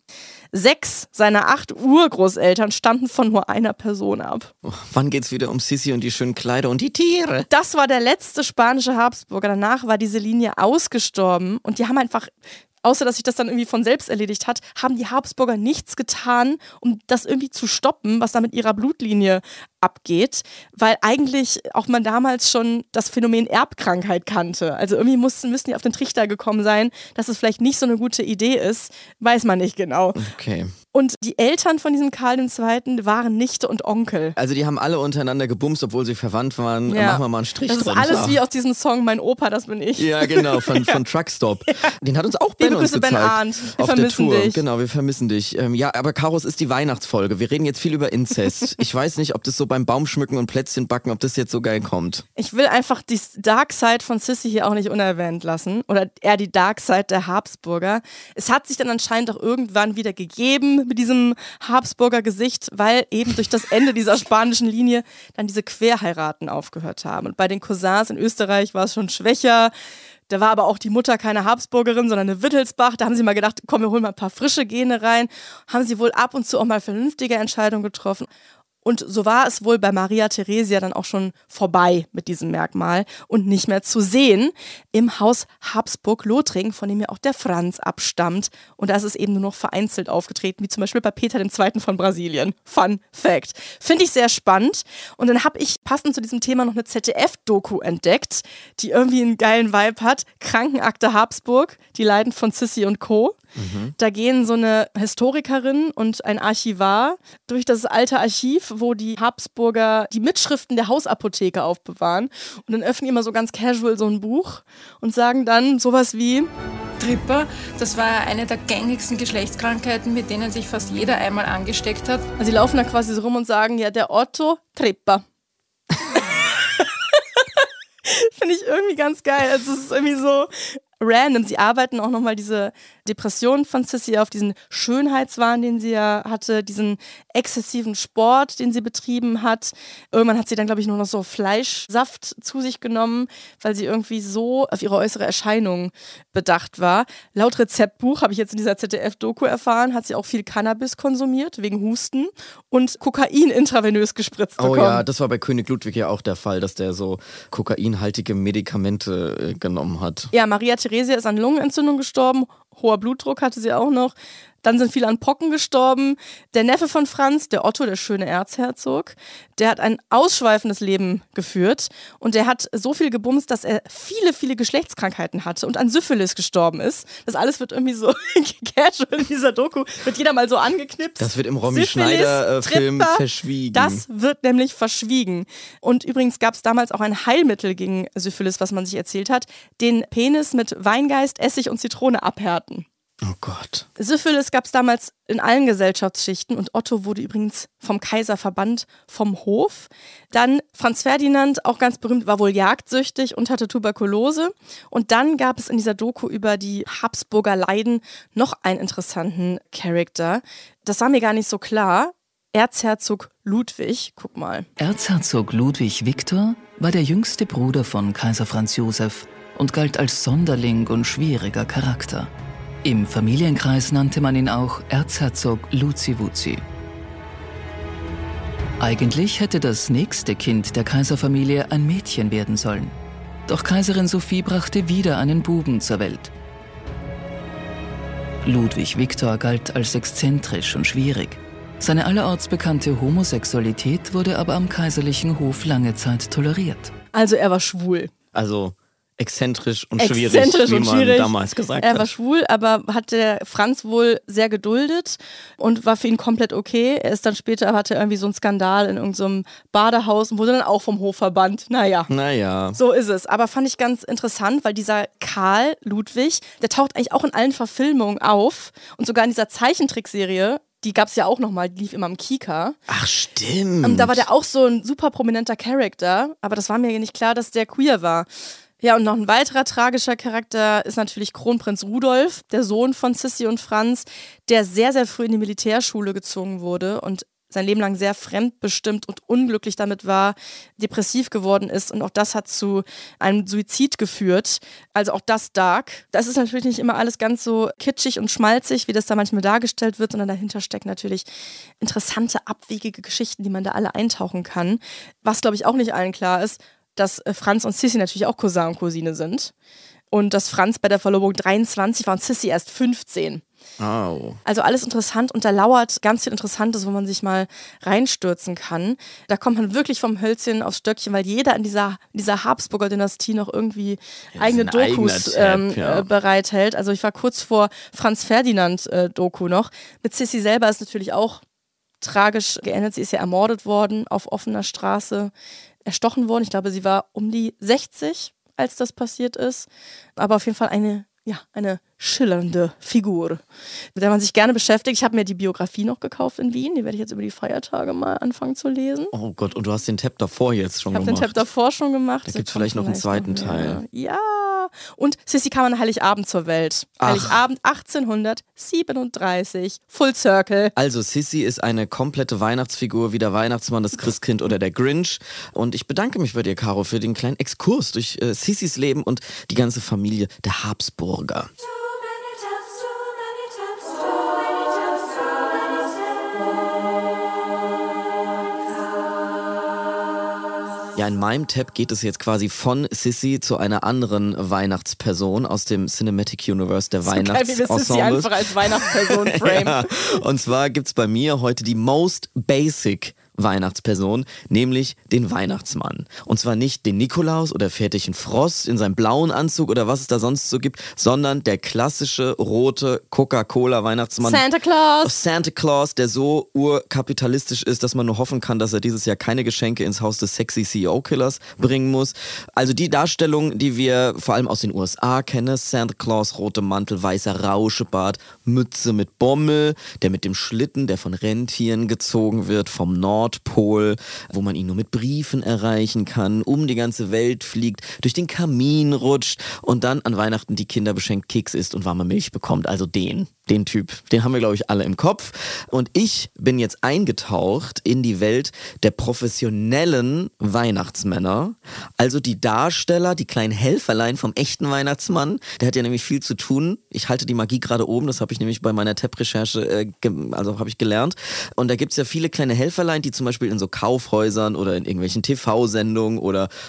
Sechs seiner acht Urgroßeltern stammten von nur einer Person ab. Oh, wann geht's wieder um Sissi und die schönen Kleider und die Tiere? Das war der letzte spanische Habsburger. Danach war diese Linie ausgestorben und die haben einfach, außer dass sich das dann irgendwie von selbst erledigt hat, haben die Habsburger nichts getan, um das irgendwie zu stoppen, was da mit ihrer Blutlinie abgeht, weil eigentlich auch man damals schon das Phänomen Erbkrankheit kannte. Also irgendwie mussten, müssten die auf den Trichter gekommen sein, dass es vielleicht nicht so eine gute Idee ist, weiß man nicht genau. Okay. Und die Eltern von diesem Karl der Zweite waren Nichte und Onkel. Also die haben alle untereinander gebumst, obwohl sie verwandt waren. Ja. Machen wir mal einen Strich Das ist drunter. alles wie aus diesem Song Mein Opa, das bin ich. Ja, genau, von, von Truckstop. Ja. Den hat uns auch Ben Liebe uns Grüße, gezeigt. Ben Arndt. Wir auf der vermissen Tour. dich. Genau, wir vermissen dich. Ähm, ja, aber Karos ist die Weihnachtsfolge. Wir reden jetzt viel über Inzest. Ich weiß nicht, ob das so beim Baumschmücken und Plätzchen backen, ob das jetzt so geil kommt. Ich will einfach die Dark Side von Sissi hier auch nicht unerwähnt lassen. Oder eher die Dark Side der Habsburger. Es hat sich dann anscheinend auch irgendwann wieder gegeben mit diesem Habsburger Gesicht, weil eben durch das Ende dieser spanischen Linie dann diese Querheiraten aufgehört haben. Und bei den Cousins in Österreich war es schon schwächer. Da war aber auch die Mutter keine Habsburgerin, sondern eine Wittelsbach. Da haben sie mal gedacht, komm, wir holen mal ein paar frische Gene rein. Haben sie wohl ab und zu auch mal vernünftige Entscheidungen getroffen. Und so war es wohl bei Maria Theresia dann auch schon vorbei mit diesem Merkmal und nicht mehr zu sehen im Haus Habsburg-Lothringen, von dem ja auch der Franz abstammt. Und da ist es eben nur noch vereinzelt aufgetreten, wie zum Beispiel bei Peter der Zweite von Brasilien. Fun Fact. Finde ich sehr spannend. Und dann habe ich passend zu diesem Thema noch eine Z D F-Doku entdeckt, die irgendwie einen geilen Vibe hat. Krankenakte Habsburg, die Leiden von Sissi und Co. Mhm. Da gehen so eine Historikerin und ein Archivar durch das alte Archiv, wo die Habsburger die Mitschriften der Hausapotheke aufbewahren. Und dann öffnen die immer so ganz casual so ein Buch und sagen dann sowas wie: Tripper, das war eine der gängigsten Geschlechtskrankheiten, mit denen sich fast jeder einmal angesteckt hat. Also sie laufen da quasi so rum und sagen, ja, der Otto Tripper. Finde ich irgendwie ganz geil. Also es ist irgendwie so random. Sie arbeiten auch nochmal diese Depression von Sissi auf, diesen Schönheitswahn, den sie ja hatte, diesen exzessiven Sport, den sie betrieben hat. Irgendwann hat sie dann, glaube ich, nur noch so Fleischsaft zu sich genommen, weil sie irgendwie so auf ihre äußere Erscheinung bedacht war. Laut Rezeptbuch, habe ich jetzt in dieser Z D F-Doku erfahren, hat sie auch viel Cannabis konsumiert, wegen Husten, und Kokain intravenös gespritzt Oh bekommen. ja, das war bei König Ludwig ja auch der Fall, dass der so kokainhaltige Medikamente äh, genommen hat. Ja, Maria Theresia ist an Lungenentzündung gestorben. Hoher Blutdruck hatte sie auch noch. Dann sind viele an Pocken gestorben. Der Neffe von Franz, der Otto, der schöne Erzherzog, der hat ein ausschweifendes Leben geführt und der hat so viel gebumst, dass er viele, viele Geschlechtskrankheiten hatte und an Syphilis gestorben ist. Das alles wird irgendwie so casual in dieser Doku, wird jeder mal so angeknipst. Das wird im Romy Schneider-Film verschwiegen. Das wird nämlich verschwiegen. Und übrigens gab es damals auch ein Heilmittel gegen Syphilis, was man sich erzählt hat, den Penis mit Weingeist, Essig und Zitrone abhärten. Oh Gott. Syphilis gab es damals in allen Gesellschaftsschichten und Otto wurde übrigens vom Kaiser verbannt vom Hof. Dann Franz Ferdinand, auch ganz berühmt, war wohl jagdsüchtig und hatte Tuberkulose. Und dann gab es in dieser Doku über die Habsburger Leiden noch einen interessanten Charakter. Das war mir gar nicht so klar. Erzherzog Ludwig, guck mal. Erzherzog Ludwig Viktor war der jüngste Bruder von Kaiser Franz Josef und galt als Sonderling und schwieriger Charakter. Im Familienkreis nannte man ihn auch Erzherzog Luzi-Wuzi. Eigentlich hätte das nächste Kind der Kaiserfamilie ein Mädchen werden sollen. Doch Kaiserin Sophie brachte wieder einen Buben zur Welt. Ludwig Viktor galt als exzentrisch und schwierig. Seine allerorts bekannte Homosexualität wurde aber am kaiserlichen Hof lange Zeit toleriert. Also er war schwul. Also exzentrisch und exzentrisch schwierig, wie und man schwierig. damals gesagt er hat. Er war schwul, aber hat der Franz wohl sehr geduldet und war für ihn komplett okay. Er ist dann später, hatte irgendwie so einen Skandal in irgendeinem Badehaus und wurde dann auch vom Hof verbannt. Naja. Naja. So ist es. Aber fand ich ganz interessant, weil dieser Karl Ludwig, der taucht eigentlich auch in allen Verfilmungen auf und sogar in dieser Zeichentrickserie. Die gab es ja auch nochmal, die lief immer im Kika. Ach, stimmt. Und da war der auch so ein super prominenter Charakter, aber das war mir nicht klar, dass der queer war. Ja, und noch ein weiterer tragischer Charakter ist natürlich Kronprinz Rudolf, der Sohn von Sissi und Franz, der sehr, sehr früh in die Militärschule gezogen wurde und sein Leben lang sehr fremdbestimmt und unglücklich damit war, depressiv geworden ist und auch das hat zu einem Suizid geführt. Also auch das dark. Das ist natürlich nicht immer alles ganz so kitschig und schmalzig, wie das da manchmal dargestellt wird, sondern dahinter stecken natürlich interessante, abwegige Geschichten, die man da alle eintauchen kann. Was, glaube ich, auch nicht allen klar ist, dass Franz und Sissi natürlich auch Cousin und Cousine sind. Und dass Franz bei der Verlobung dreiundzwanzig war und Sissi erst fünfzehn. Oh. Also alles interessant und da lauert ganz viel Interessantes, wo man sich mal reinstürzen kann. Da kommt man wirklich vom Hölzchen aufs Stöckchen, weil jeder in dieser, in dieser Habsburger Dynastie noch irgendwie ja, eigene Dokus Tab, ähm, ja. äh, bereithält. Also ich war kurz vor Franz Ferdinand äh, Doku noch. Mit Sissi selber ist natürlich auch tragisch geendet. Sie ist ja ermordet worden auf offener Straße, erstochen worden. Ich glaube, sie war um die sechzig, als das passiert ist. Aber auf jeden Fall eine, ja, eine schillernde Figur, mit der man sich gerne beschäftigt. Ich habe mir die Biografie noch gekauft in Wien. Die werde ich jetzt über die Feiertage mal anfangen zu lesen. Oh Gott, und du hast den Tab davor jetzt schon ich gemacht. Ich habe den Tab davor schon gemacht. Da gibt es vielleicht noch einen zweiten noch Teil. Ja. Und Sissi kam an Heiligabend zur Welt. Ach. Heiligabend achtzehnhundertsiebenunddreißig. Full Circle. Also Sissi ist eine komplette Weihnachtsfigur, wie der Weihnachtsmann, das Christkind oder der Grinch. Und ich bedanke mich bei dir, Caro, für den kleinen Exkurs durch äh, Sissis Leben und die ganze Familie der Habsburger. Ja, in meinem Tab geht es jetzt quasi von Sissi zu einer anderen Weihnachtsperson aus dem Cinematic Universe der so Weihnachtsensembles. Geil, wie wir Sissi einfach als Weihnachtsperson frame. Ja. Und zwar gibt's bei mir heute die most basic Weihnachtsperson, nämlich den Weihnachtsmann. Und zwar nicht den Nikolaus oder Väterchen Frost in seinem blauen Anzug oder was es da sonst so gibt, sondern der klassische rote Coca-Cola-Weihnachtsmann. Santa Claus. Santa Claus, der so urkapitalistisch ist, dass man nur hoffen kann, dass er dieses Jahr keine Geschenke ins Haus des sexy C E O-Killers bringen muss. Also die Darstellung, die wir vor allem aus den U S A kennen, Santa Claus, rote Mantel, weißer Rauschebart, Mütze mit Bommel, der mit dem Schlitten, der von Rentieren gezogen wird, vom Nord Nordpol, wo man ihn nur mit Briefen erreichen kann, um die ganze Welt fliegt, durch den Kamin rutscht und dann an Weihnachten die Kinder beschenkt, Keks isst und warme Milch bekommt. Also den, den Typ, den haben wir, glaube ich, alle im Kopf. Und ich bin jetzt eingetaucht in die Welt der professionellen Weihnachtsmänner, also die Darsteller, die kleinen Helferlein vom echten Weihnachtsmann. Der hat ja nämlich viel zu tun. Ich halte die Magie gerade oben, das habe ich nämlich bei meiner Tab-Recherche, äh, ge- also habe ich gelernt. Und da gibt es ja viele kleine Helferlein, die zum Beispiel in so Kaufhäusern oder in irgendwelchen T V-Sendungen oder bei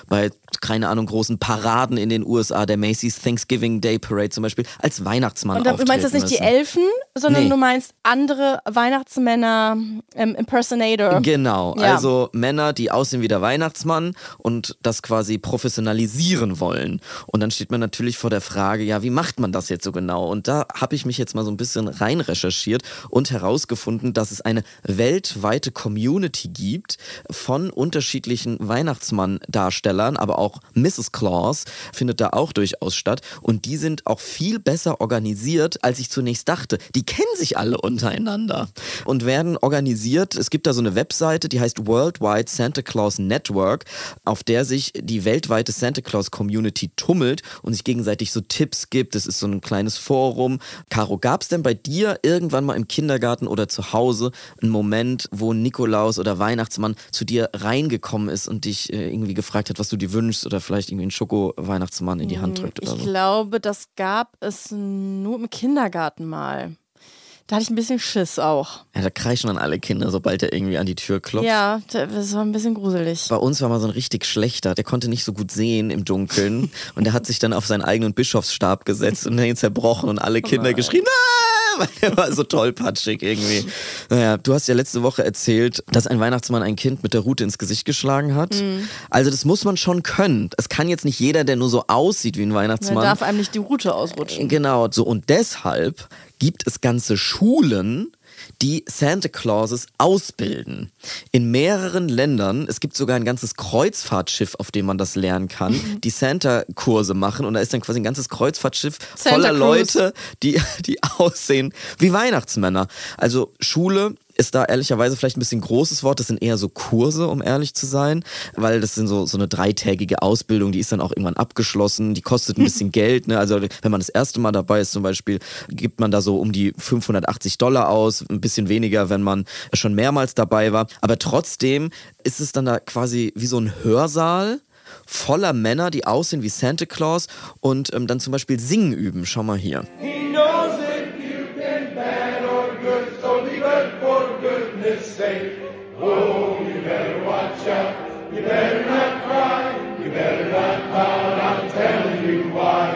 keine Ahnung, großen Paraden in den U S A, der Macy's Thanksgiving Day Parade zum Beispiel, als Weihnachtsmann Und du meinst das nicht müssen. die Elfen, sondern Nee. du meinst andere Weihnachtsmänner, ähm, Impersonator. Genau, Ja. also Männer, die aussehen wie der Weihnachtsmann und das quasi professionalisieren wollen. Und dann steht man natürlich vor der Frage, ja, wie macht man das jetzt so genau? Und da habe ich mich jetzt mal so ein bisschen rein recherchiert und herausgefunden, dass es eine weltweite Community gibt von unterschiedlichen Weihnachtsmann-Darstellern, aber auch Missus Claus findet da auch durchaus statt. Und die sind auch viel besser organisiert, als ich zunächst dachte. Die kennen sich alle untereinander und werden organisiert. Es gibt da so eine Webseite, die heißt Worldwide Santa Claus Network, auf der sich die weltweite Santa Claus Community tummelt und sich gegenseitig so Tipps gibt. Das ist so ein kleines Forum. Caro, gab es denn bei dir irgendwann mal im Kindergarten oder zu Hause einen Moment, wo Nikolaus oder Weihnachtsmann zu dir reingekommen ist und dich äh, irgendwie gefragt hat, was du dir wünschst oder vielleicht irgendwie einen Schoko-Weihnachtsmann in die Hand drückt oder Ich so? glaube, das gab es nur im Kindergarten mal. Da hatte ich ein bisschen Schiss auch. Ja, da kreischen dann alle Kinder, sobald er irgendwie an die Tür klopft. Ja, das war ein bisschen gruselig. Bei uns war mal so ein richtig schlechter, der konnte nicht so gut sehen im Dunkeln und der hat sich dann auf seinen eigenen Bischofsstab gesetzt und den zerbrochen und alle Kinder nein. geschrien, ah! Weil der war so tollpatschig irgendwie. Naja, du hast ja letzte Woche erzählt, dass ein Weihnachtsmann ein Kind mit der Rute ins Gesicht geschlagen hat. Mhm. Also das muss man schon können. Es kann jetzt nicht jeder, der nur so aussieht wie ein Man Weihnachtsmann. darf einem nicht die Route ausrutschen. Genau, so und deshalb gibt es ganze Schulen, die Santa Clauses ausbilden. In mehreren Ländern, es gibt sogar ein ganzes Kreuzfahrtschiff, auf dem man das lernen kann, Mhm. die Santa-Kurse machen und da ist dann quasi ein ganzes Kreuzfahrtschiff Santa voller Cruise. Leute, die, die aussehen wie Weihnachtsmänner. Also Schule ist da ehrlicherweise vielleicht ein bisschen großes Wort. Das sind eher so Kurse, um ehrlich zu sein, weil das sind so, so eine dreitägige Ausbildung, die ist dann auch irgendwann abgeschlossen, die kostet ein bisschen Geld. Ne? Also wenn man das erste Mal dabei ist zum Beispiel, gibt man da so um die fünfhundertachtzig Dollar aus, ein bisschen weniger, wenn man schon mehrmals dabei war. Aber trotzdem ist es dann da quasi wie so ein Hörsaal voller Männer, die aussehen wie Santa Claus und ähm, dann zum Beispiel singen üben. Schau mal hier. He knows if you've been bad or good, so be good for goodness sake. Oh, you better watch out, you better not cry, you better not pout, I'm telling you why.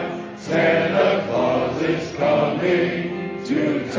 Santa Claus is coming to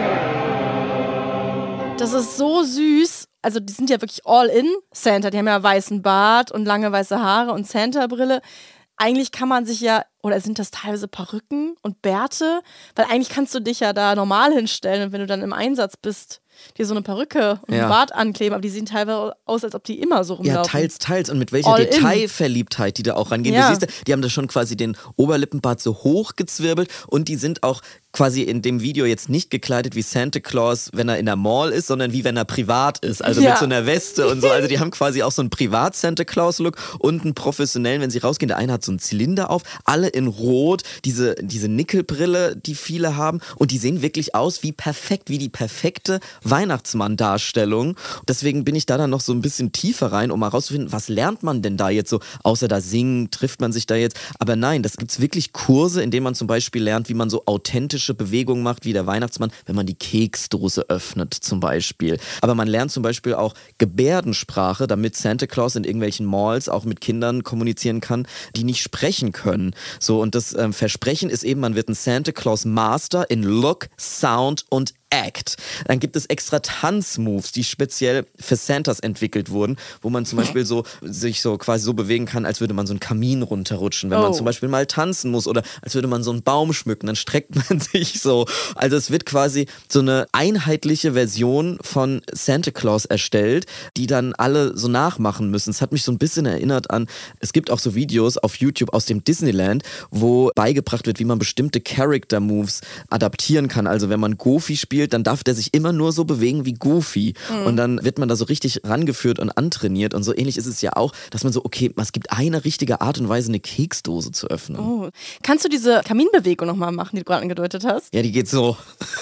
town. Das ist so süß. Also die sind ja wirklich all in Santa. Die haben ja weißen Bart und lange weiße Haare und Santa-Brille. Eigentlich kann man sich ja, oder sind das teilweise Perücken und Bärte? Weil eigentlich kannst du dich ja da normal hinstellen und wenn du dann im Einsatz bist, dir so eine Perücke und Ja. einen Bart ankleben, aber die sehen teilweise aus, als ob die immer so rumlaufen. Ja, teils, teils. Und mit welcher All in. Detailverliebtheit die da auch rangehen. Ja. Du siehst, die haben da schon quasi den Oberlippenbart so hochgezwirbelt und die sind auch quasi in dem Video jetzt nicht gekleidet wie Santa Claus, wenn er in der Mall ist, sondern wie wenn er privat ist. Also Ja. mit so einer Weste und so. Also die haben quasi auch so einen Privat-Santa Claus-Look und einen professionellen, wenn sie rausgehen. Der eine hat so einen Zylinder auf, alle in Rot, diese, diese Nickelbrille, die viele haben. Und die sehen wirklich aus wie perfekt, wie die perfekte Weihnachtsmann-Darstellung. Deswegen bin ich da dann noch so ein bisschen tiefer rein, um mal rauszufinden, was lernt man denn da jetzt so, außer da singen, trifft man sich da jetzt. Aber nein, das gibt's wirklich Kurse, in denen man zum Beispiel lernt, wie man so authentische Bewegungen macht, wie der Weihnachtsmann, wenn man die Keksdose öffnet zum Beispiel. Aber man lernt zum Beispiel auch Gebärdensprache, damit Santa Claus in irgendwelchen Malls auch mit Kindern kommunizieren kann, die nicht sprechen können. So, und das ähm, Versprechen ist eben, man wird ein Santa Claus Master in Look, Sound und Act. Dann gibt es extra Tanzmoves, die speziell für Santas entwickelt wurden, wo man zum Beispiel so sich so quasi so bewegen kann, als würde man so einen Kamin runterrutschen, wenn Oh. man zum Beispiel mal tanzen muss oder als würde man so einen Baum schmücken, dann streckt man sich so. Also es wird quasi so eine einheitliche Version von Santa Claus erstellt, die dann alle so nachmachen müssen. Es hat mich so ein bisschen erinnert an, es gibt auch so Videos auf YouTube aus dem Disneyland, wo beigebracht wird, wie man bestimmte Character Moves adaptieren kann. Also wenn man Goofy spielt, dann darf der sich immer nur so bewegen wie Goofy. Mhm. Und dann wird man da so richtig rangeführt und antrainiert. Und so ähnlich ist es ja auch, dass man so, okay, es gibt eine richtige Art und Weise, eine Keksdose zu öffnen. Oh. Kannst du diese Kaminbewegung nochmal machen, die du gerade angedeutet hast? Ja, die geht so.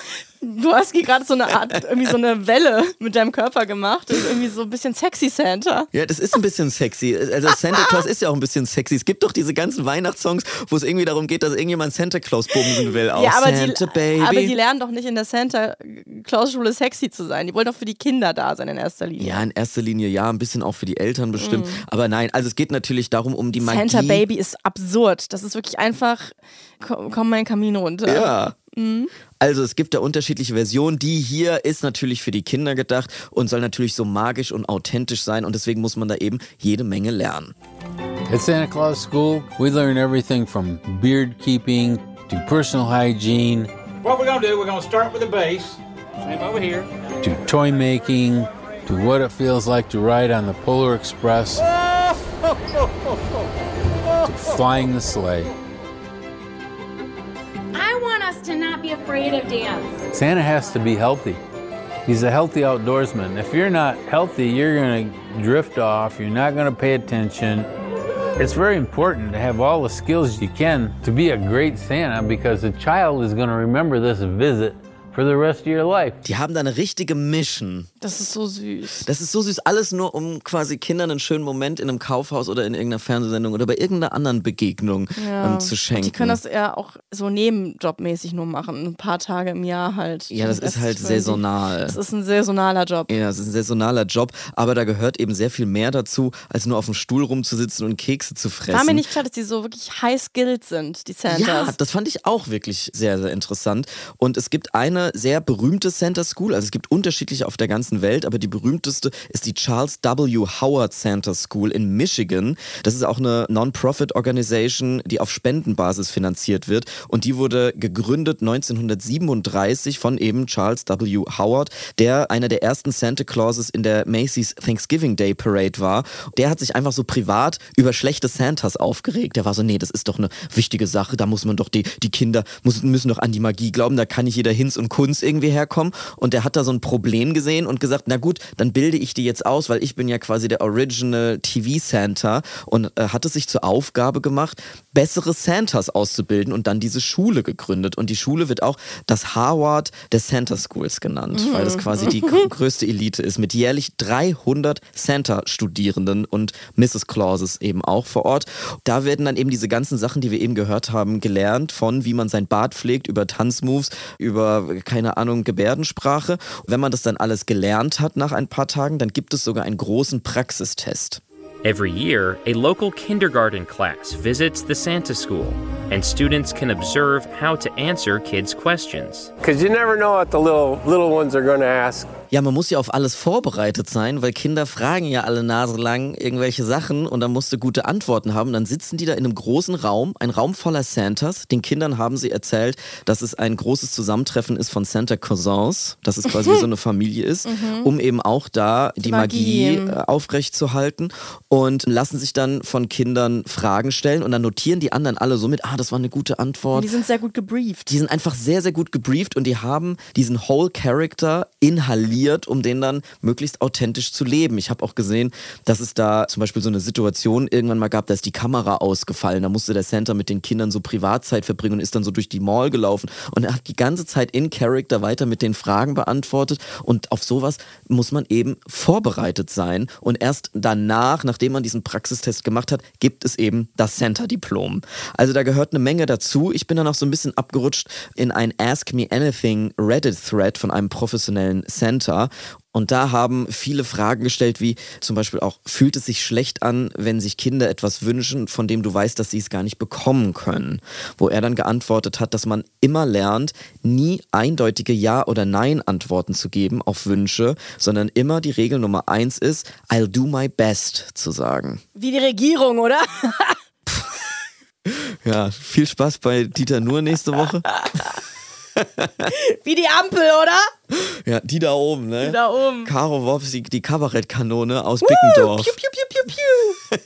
Du hast gerade so eine Art, irgendwie so eine Welle mit deinem Körper gemacht. Das ist irgendwie so ein bisschen sexy Santa. Ja, das ist ein bisschen sexy. Also Santa Claus ist ja auch ein bisschen sexy. Es gibt doch diese ganzen Weihnachtssongs, wo es irgendwie darum geht, dass irgendjemand Santa Claus bumsen will. Auch ja, aber Santa die, Baby. aber die lernen doch nicht in der Santa Claus Schule sexy zu sein. Die wollen doch für die Kinder da sein in erster Linie. Ja, in erster Linie ja, ein bisschen auch für die Eltern bestimmt. Mm. Aber nein, also es geht natürlich darum, um die Magie. Santa Baby ist absurd. Das ist wirklich einfach, komm mein Kamin runter. Ja. Mhm. Also es gibt da unterschiedliche Versionen. Die hier ist natürlich für die Kinder gedacht und soll natürlich so magisch und authentisch sein und deswegen muss man da eben jede Menge lernen. At Santa Claus School, we learn everything from beard keeping to personal hygiene. What we're gonna do, we're gonna start with the base, same over here, to toy making, to what it feels like to ride on the Polar Express, to flying the sleigh. I want us to not be afraid of dance. Santa has to be healthy. He's a healthy outdoorsman. If you're not healthy, you're going to drift off. You're not going to pay attention. It's very important to have all the skills you can to be a great Santa because the child is going to remember this visit for the rest of your life. Die haben da eine richtige Mission. Das ist so süß. Das ist so süß. Alles nur, um quasi Kindern einen schönen Moment in einem Kaufhaus oder in irgendeiner Fernsehsendung oder bei irgendeiner anderen Begegnung ja. ähm, zu schenken. Die können das ja auch so nebenjobmäßig nur machen. Ein paar Tage im Jahr halt. Ja, das ist halt saisonal. Das ist ein saisonaler Job. Ja, das ist ein saisonaler Job. Aber da gehört eben sehr viel mehr dazu, als nur auf dem Stuhl rumzusitzen und Kekse zu fressen. War mir nicht klar, dass die so wirklich high-skilled sind, die Santas. Ja, das fand ich auch wirklich sehr, sehr interessant. Und es gibt eine sehr berühmte Santa School, also es gibt unterschiedliche auf der ganzen Welt, aber die berühmteste ist die Charles W. Howard Santa School in Michigan. Das ist auch eine Non-Profit-Organisation, die auf Spendenbasis finanziert wird und die wurde gegründet neunzehnhundertsiebenunddreißig von eben Charles W. Howard, der einer der ersten Santa Clauses in der Macy's Thanksgiving Day Parade war. Der hat sich einfach so privat über schlechte Santas aufgeregt. Der war so, nee, das ist doch eine wichtige Sache, da muss man doch, die, die Kinder müssen, müssen doch an die Magie glauben, da kann nicht jeder Hinz und Kunz irgendwie herkommen und der hat da so ein Problem gesehen und gesagt, na gut, dann bilde ich die jetzt aus, weil ich bin ja quasi der Original T V-Santa und äh, hat es sich zur Aufgabe gemacht, bessere Santas auszubilden und dann diese Schule gegründet und die Schule wird auch das Harvard der Santa Schools genannt, mhm. weil das quasi die g- größte Elite ist mit jährlich dreihundert Santa-Studierenden und Misses Clauses eben auch vor Ort. Da werden dann eben diese ganzen Sachen, die wir eben gehört haben, gelernt von wie man sein Bart pflegt, über Tanzmoves, über keine Ahnung, Gebärdensprache. Wenn man das dann alles gelernt hat nach ein paar Tagen, dann gibt es sogar einen großen Praxistest. Every year, a local kindergarten class visits the Santa School, and students can observe how to answer kids' questions. Because you never know what the little little ones are going to ask. Ja, man muss ja auf alles vorbereitet sein, weil Kinder fragen ja alle naselang irgendwelche Sachen und dann musst du gute Antworten haben. Dann sitzen die da in einem großen Raum, ein Raum voller Santas. Den Kindern haben sie erzählt, dass es ein großes Zusammentreffen ist von Santa Cousins, dass es quasi wie so eine Familie ist, mhm. um eben auch da die Magie, Magie äh, aufrechtzuerhalten und lassen sich dann von Kindern Fragen stellen und dann notieren die anderen alle so mit, ah, das war eine gute Antwort. Die sind sehr gut gebrieft. Die sind einfach sehr, sehr gut gebrieft und die haben diesen Whole Character inhaliert, um den dann möglichst authentisch zu leben. Ich habe auch gesehen, dass es da zum Beispiel so eine Situation irgendwann mal gab, da ist die Kamera ausgefallen. Da musste der Santa mit den Kindern so Privatzeit verbringen und ist dann so durch die Mall gelaufen. Und er hat die ganze Zeit in Character weiter mit den Fragen beantwortet. Und auf sowas muss man eben vorbereitet sein. Und erst danach, nachdem man diesen Praxistest gemacht hat, gibt es eben das Santa-Diplom. Also da gehört eine Menge dazu. Ich bin dann auch so ein bisschen abgerutscht in ein Ask Me Anything Reddit-Thread von einem professionellen Santa. Und da haben viele Fragen gestellt, wie zum Beispiel auch, fühlt es sich schlecht an, wenn sich Kinder etwas wünschen, von dem du weißt, dass sie es gar nicht bekommen können? Wo er dann geantwortet hat, dass man immer lernt, nie eindeutige Ja- oder Nein-Antworten zu geben auf Wünsche, sondern immer die Regel Nummer eins ist, I'll do my best zu sagen. Wie die Regierung, oder? Ja, viel Spaß bei Dieter Nuhr nächste Woche. Wie die Ampel, oder? Ja, die da oben, ne? Die da oben. Caro Worf, die, die Kabarettkanone aus Woo, Bickendorf. Piu, piu, piu, piu, piu.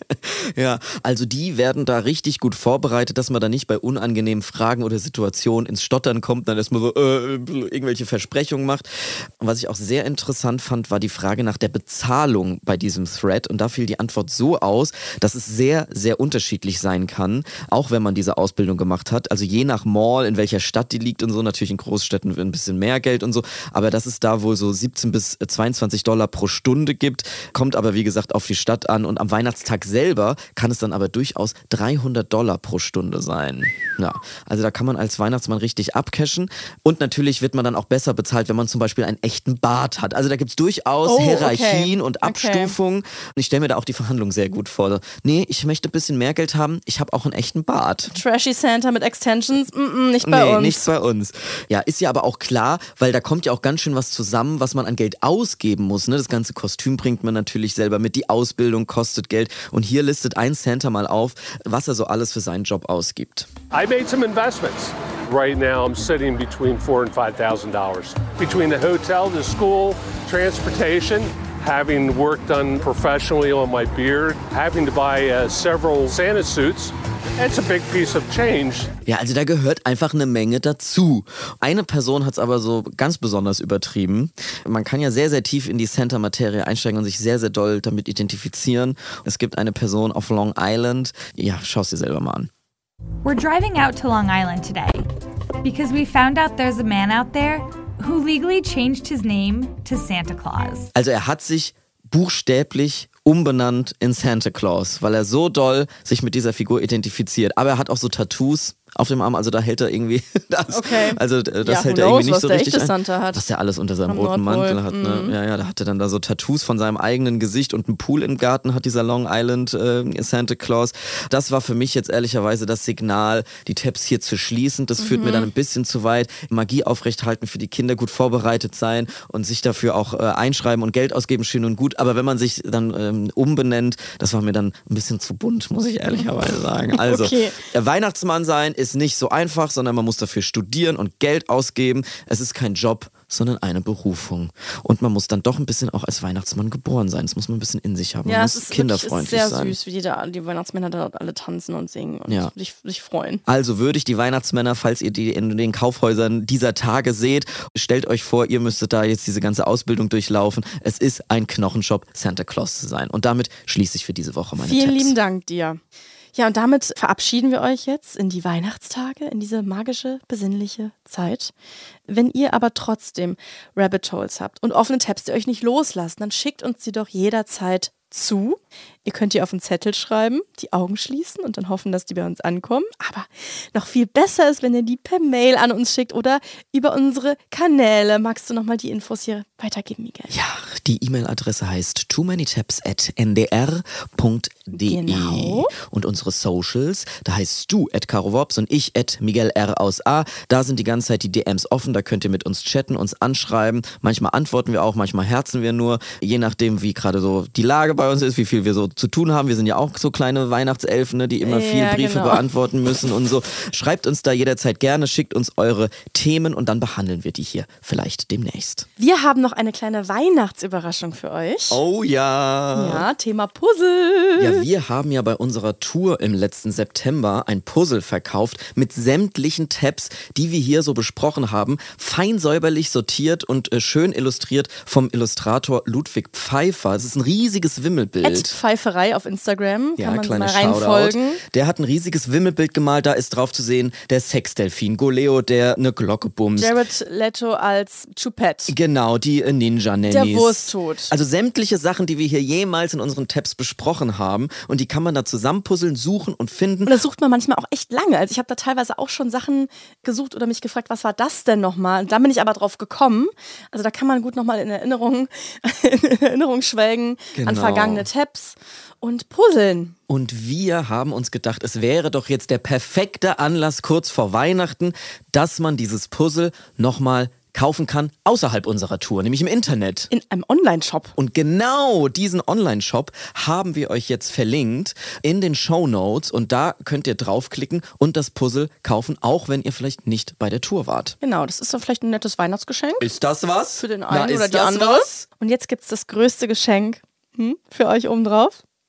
Ja, also die werden da richtig gut vorbereitet, dass man da nicht bei unangenehmen Fragen oder Situationen ins Stottern kommt, dann erstmal so äh, irgendwelche Versprechungen macht. Und was ich auch sehr interessant fand, war die Frage nach der Bezahlung bei diesem Thread. Und da fiel die Antwort so aus, dass es sehr, sehr unterschiedlich sein kann, auch wenn man diese Ausbildung gemacht hat. Also je nach Mall, in welcher Stadt die liegt und so, natürlich in Großstädten ein bisschen mehr Geld und so, aber dass es da wohl so siebzehn bis zweiundzwanzig Dollar pro Stunde gibt, kommt aber wie gesagt auf die Stadt an und am Weihnachtstag selber kann es dann aber durchaus dreihundert Dollar pro Stunde sein. Ja, also da kann man als Weihnachtsmann richtig abcashen und natürlich wird man dann auch besser bezahlt, wenn man zum Beispiel einen echten Bart hat. Also da gibt es durchaus oh, Hierarchien okay. und Abstufungen okay. und ich stelle mir da auch die Verhandlung sehr gut vor. Nee, ich möchte ein bisschen mehr Geld haben, ich habe auch einen echten Bart. Trashy Santa mit Extensions, mm -mm, nicht bei nee, uns. nicht bei uns. Ja, ist ja aber auch klar, weil da kommt ja auch ganz schön was zusammen, was man an Geld ausgeben muss. Ne? Das ganze Kostüm bringt man natürlich selber mit, die Ausbildung kostet Geld und hier listet ein Santa mal auf, was er so alles für seinen Job ausgibt. I made some investments. Right now I'm sitting between four and five thousand dollars. Between the hotel, the school, transportation, having work done professionally on my beard, having to buy uh, several Santa suits. It's a big piece of change. Ja, also da gehört einfach eine Menge dazu. Eine Person hat es aber so ganz besonders übertrieben. Man kann ja sehr, sehr tief in die Santa-Materie einsteigen und sich sehr, sehr doll damit identifizieren. Es gibt eine Person auf Long Island. Ja, schau es dir selber mal an. We're driving out to Long Island today because we found out there's a man out there who legally changed his name to Santa Claus. Also er hat sich buchstäblich umbenannt in Santa Claus, weil er so doll sich mit dieser Figur identifiziert. Aber er hat auch so Tattoos auf dem Arm, also da hält er irgendwie das. Okay. Also das ja, hält er irgendwie nicht was so der richtig echte ein. Santa hat. Was der alles unter seinem Am roten Nordpol. Mantel hat. Ne? Mhm. Ja, ja, da hat er dann da so Tattoos von seinem eigenen Gesicht und einen Pool im Garten hat dieser Long Island äh, Santa Claus. Das war für mich jetzt ehrlicherweise das Signal, die Tabs hier zu schließen. Das führt Mhm. mir dann ein bisschen zu weit. Magie aufrechthalten, für die Kinder gut vorbereitet sein und sich dafür auch äh, einschreiben und Geld ausgeben, schön und gut. Aber wenn man sich dann ähm, umbenennt, das war mir dann ein bisschen zu bunt, muss ich ehrlicherweise sagen. Also, okay. Der Weihnachtsmann sein ist nicht so einfach, sondern man muss dafür studieren und Geld ausgeben. Es ist kein Job, sondern eine Berufung. Und man muss dann doch ein bisschen auch als Weihnachtsmann geboren sein. Das muss man ein bisschen in sich haben. Man ja, muss es ist kinderfreundlich wirklich, es ist sehr sein. süß, wie die, da, die Weihnachtsmänner da alle tanzen und singen und Ja. sich, sich freuen. Also würde ich die Weihnachtsmänner, falls ihr die in den Kaufhäusern dieser Tage seht, stellt euch vor, ihr müsstet da jetzt diese ganze Ausbildung durchlaufen. Es ist ein Knochenjob, Santa Claus zu sein. Und damit schließe ich für diese Woche meine Vielen Tipps. lieben Dank dir. Ja, und damit verabschieden wir euch jetzt in die Weihnachtstage, in diese magische, besinnliche Zeit. Wenn ihr aber trotzdem Rabbit Holes habt und offene Tabs, die euch nicht loslassen, dann schickt uns die doch jederzeit zu. Ihr könnt die auf einen Zettel schreiben, die Augen schließen und dann hoffen, dass die bei uns ankommen. Aber noch viel besser ist, wenn ihr die per Mail an uns schickt oder über unsere Kanäle. Magst du nochmal die Infos hier weitergeben, Miguel? Ja, die E-Mail-Adresse heißt too many tabs at n d r punkt d e. Genau. Und unsere Socials, da heißt du at carowops und ich at Miguel R aus A. Da sind die ganze Zeit die D Ms offen, da könnt ihr mit uns chatten, uns anschreiben. Manchmal antworten wir auch, manchmal herzen wir nur, je nachdem, wie gerade so die Lage bei uns ist, wie viel wir so zu tun haben. Wir sind ja auch so kleine Weihnachtselfen, ne, die immer viel Ja, Briefe genau. beantworten müssen und so. Schreibt uns da jederzeit gerne, schickt uns eure Themen und dann behandeln wir die hier vielleicht demnächst. Wir haben noch eine kleine Weihnachtsüberraschung für euch. Oh ja. Ja, Thema Puzzle. Ja, wir haben ja bei unserer Tour im letzten September ein Puzzle verkauft mit sämtlichen Tabs, die wir hier so besprochen haben, fein säuberlich sortiert und äh, schön illustriert vom Illustrator Ludwig Pfeiffer. Es ist ein riesiges Wimmelbild. At Pfeiferei auf Instagram, kann Ja, man kleine mal reinfolgen. Shoutout. Der hat ein riesiges Wimmelbild gemalt, da ist drauf zu sehen der Sexdelfin, Goleo, der eine Glocke bumst. Jared Leto als Choupette. Genau, die äh, Ninja-Nannies. Der Wursttod. Also sämtliche Sachen, die wir hier jemals in unseren Tabs besprochen haben und die kann man da zusammenpuzzeln, suchen und finden. Und da sucht man manchmal auch echt lange. Also ich habe da teilweise auch schon Sachen gesucht oder mich gefragt, was war das denn nochmal? Und da bin ich aber drauf gekommen. Also da kann man gut nochmal in Erinnerung, in Erinnerung schwelgen Genau. an vergangene Tabs und puzzeln. Und wir haben uns gedacht, es wäre doch jetzt der perfekte Anlass kurz vor Weihnachten, dass man dieses Puzzle nochmal kaufen kann außerhalb unserer Tour, nämlich im Internet. In einem Online-Shop. Und genau diesen Online-Shop haben wir euch jetzt verlinkt in den Shownotes und da könnt ihr draufklicken und das Puzzle kaufen, auch wenn ihr vielleicht nicht bei der Tour wart. Genau, das ist doch vielleicht ein nettes Weihnachtsgeschenk. Ist das was? Für den Na, einen ist oder die das andere. was? Und jetzt gibt es das größte Geschenk hm, für euch obendrauf.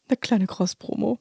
Eine kleine Cross-Promo.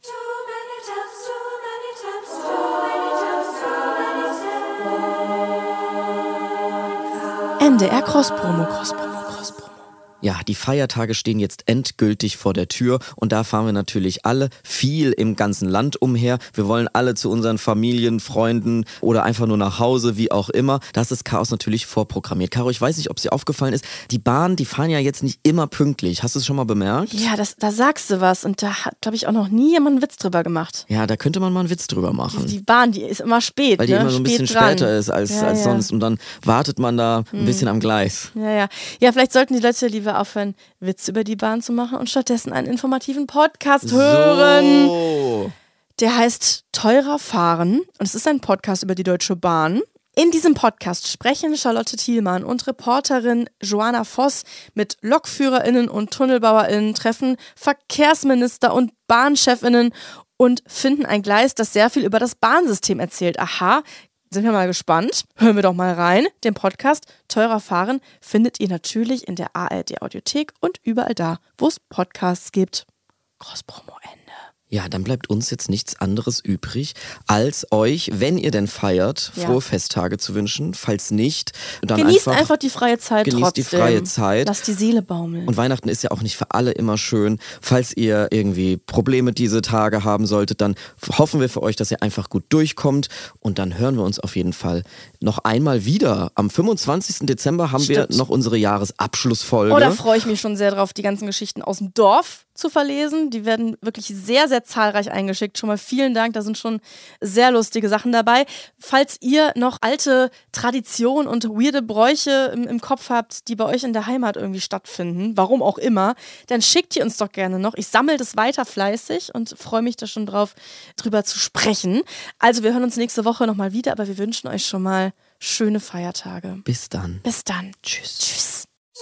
N D R Cross-Promo, Cross-Promo, Cross-Promo. Ja, die Feiertage stehen jetzt endgültig vor der Tür und da fahren wir natürlich alle viel im ganzen Land umher. Wir wollen alle zu unseren Familien, Freunden oder einfach nur nach Hause, wie auch immer. Das ist Chaos natürlich vorprogrammiert. Caro, ich weiß nicht, ob es dir aufgefallen ist, die Bahnen, die fahren ja jetzt nicht immer pünktlich. Hast du es schon mal bemerkt? Ja, das, da sagst du was und da hat, glaube ich, auch noch nie jemand einen Witz drüber gemacht. Ja, da könnte man mal einen Witz drüber machen. Die Bahn, die ist immer spät, Weil die ne? immer so ein spät bisschen dran. später ist als, ja, als ja. sonst und dann wartet man da ein Hm. bisschen am Gleis. Ja, ja. Ja, vielleicht sollten die Leute lieber aufhören, Witze über die Bahn zu machen und stattdessen einen informativen Podcast hören. So. Der heißt Teurer fahren und es ist ein Podcast über die Deutsche Bahn. In diesem Podcast sprechen Charlotte Thielmann und Reporterin Joanna Voss mit LokführerInnen und TunnelbauerInnen, treffen Verkehrsminister und BahnchefInnen und finden ein Gleis, das sehr viel über das Bahnsystem erzählt. Aha, sind wir mal gespannt. Hören wir doch mal rein. Den Podcast Teurer fahren findet ihr natürlich in der A R D-Audiothek und überall da, wo es Podcasts gibt. Cross-Promo Ende. Ja, dann bleibt uns jetzt nichts anderes übrig, als euch, wenn ihr denn feiert, Ja. frohe Festtage zu wünschen. Falls nicht, dann Genießt einfach, einfach die freie Zeit genießt trotzdem. die freie Zeit. Lasst die Seele baumeln. Und Weihnachten ist ja auch nicht für alle immer schön. Falls ihr irgendwie Probleme diese Tage haben solltet, dann hoffen wir für euch, dass ihr einfach gut durchkommt. Und dann hören wir uns auf jeden Fall noch einmal wieder. Am fünfundzwanzigsten Dezember haben Stimmt. wir noch unsere Jahresabschlussfolge. Oh, da freue ich mich schon sehr drauf, die ganzen Geschichten aus dem Dorf zu verlesen. Die werden wirklich sehr, sehr zahlreich eingeschickt. Schon mal vielen Dank, da sind schon sehr lustige Sachen dabei. Falls ihr noch alte Traditionen und weirde Bräuche im, im Kopf habt, die bei euch in der Heimat irgendwie stattfinden, warum auch immer, dann schickt ihr uns doch gerne noch. Ich sammle das weiter fleißig und freue mich da schon drauf, drüber zu sprechen. Also wir hören uns nächste Woche nochmal wieder, aber wir wünschen euch schon mal schöne Feiertage. Bis dann. Bis dann. Tschüss. Tschüss.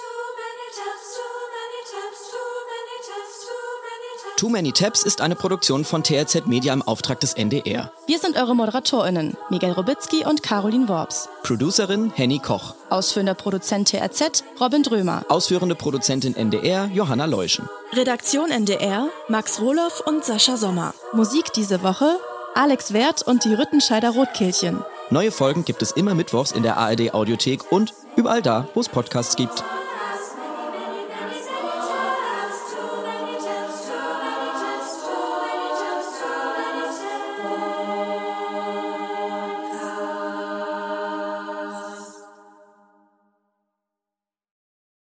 Too Many Tabs ist eine Produktion von T R Z Media im Auftrag des N D R. Wir sind eure ModeratorInnen, Miguel Robitzky und Caroline Worps. Producerin Henny Koch. Ausführender Produzent T R Z, Robin Drömer. Ausführende Produzentin N D R, Johanna Leuschen. Redaktion N D R, Max Rohloff und Sascha Sommer. Musik diese Woche, Alex Werth und die Rüttenscheider Rotkehlchen. Neue Folgen gibt es immer mittwochs in der A R D Audiothek und überall da, wo es Podcasts gibt.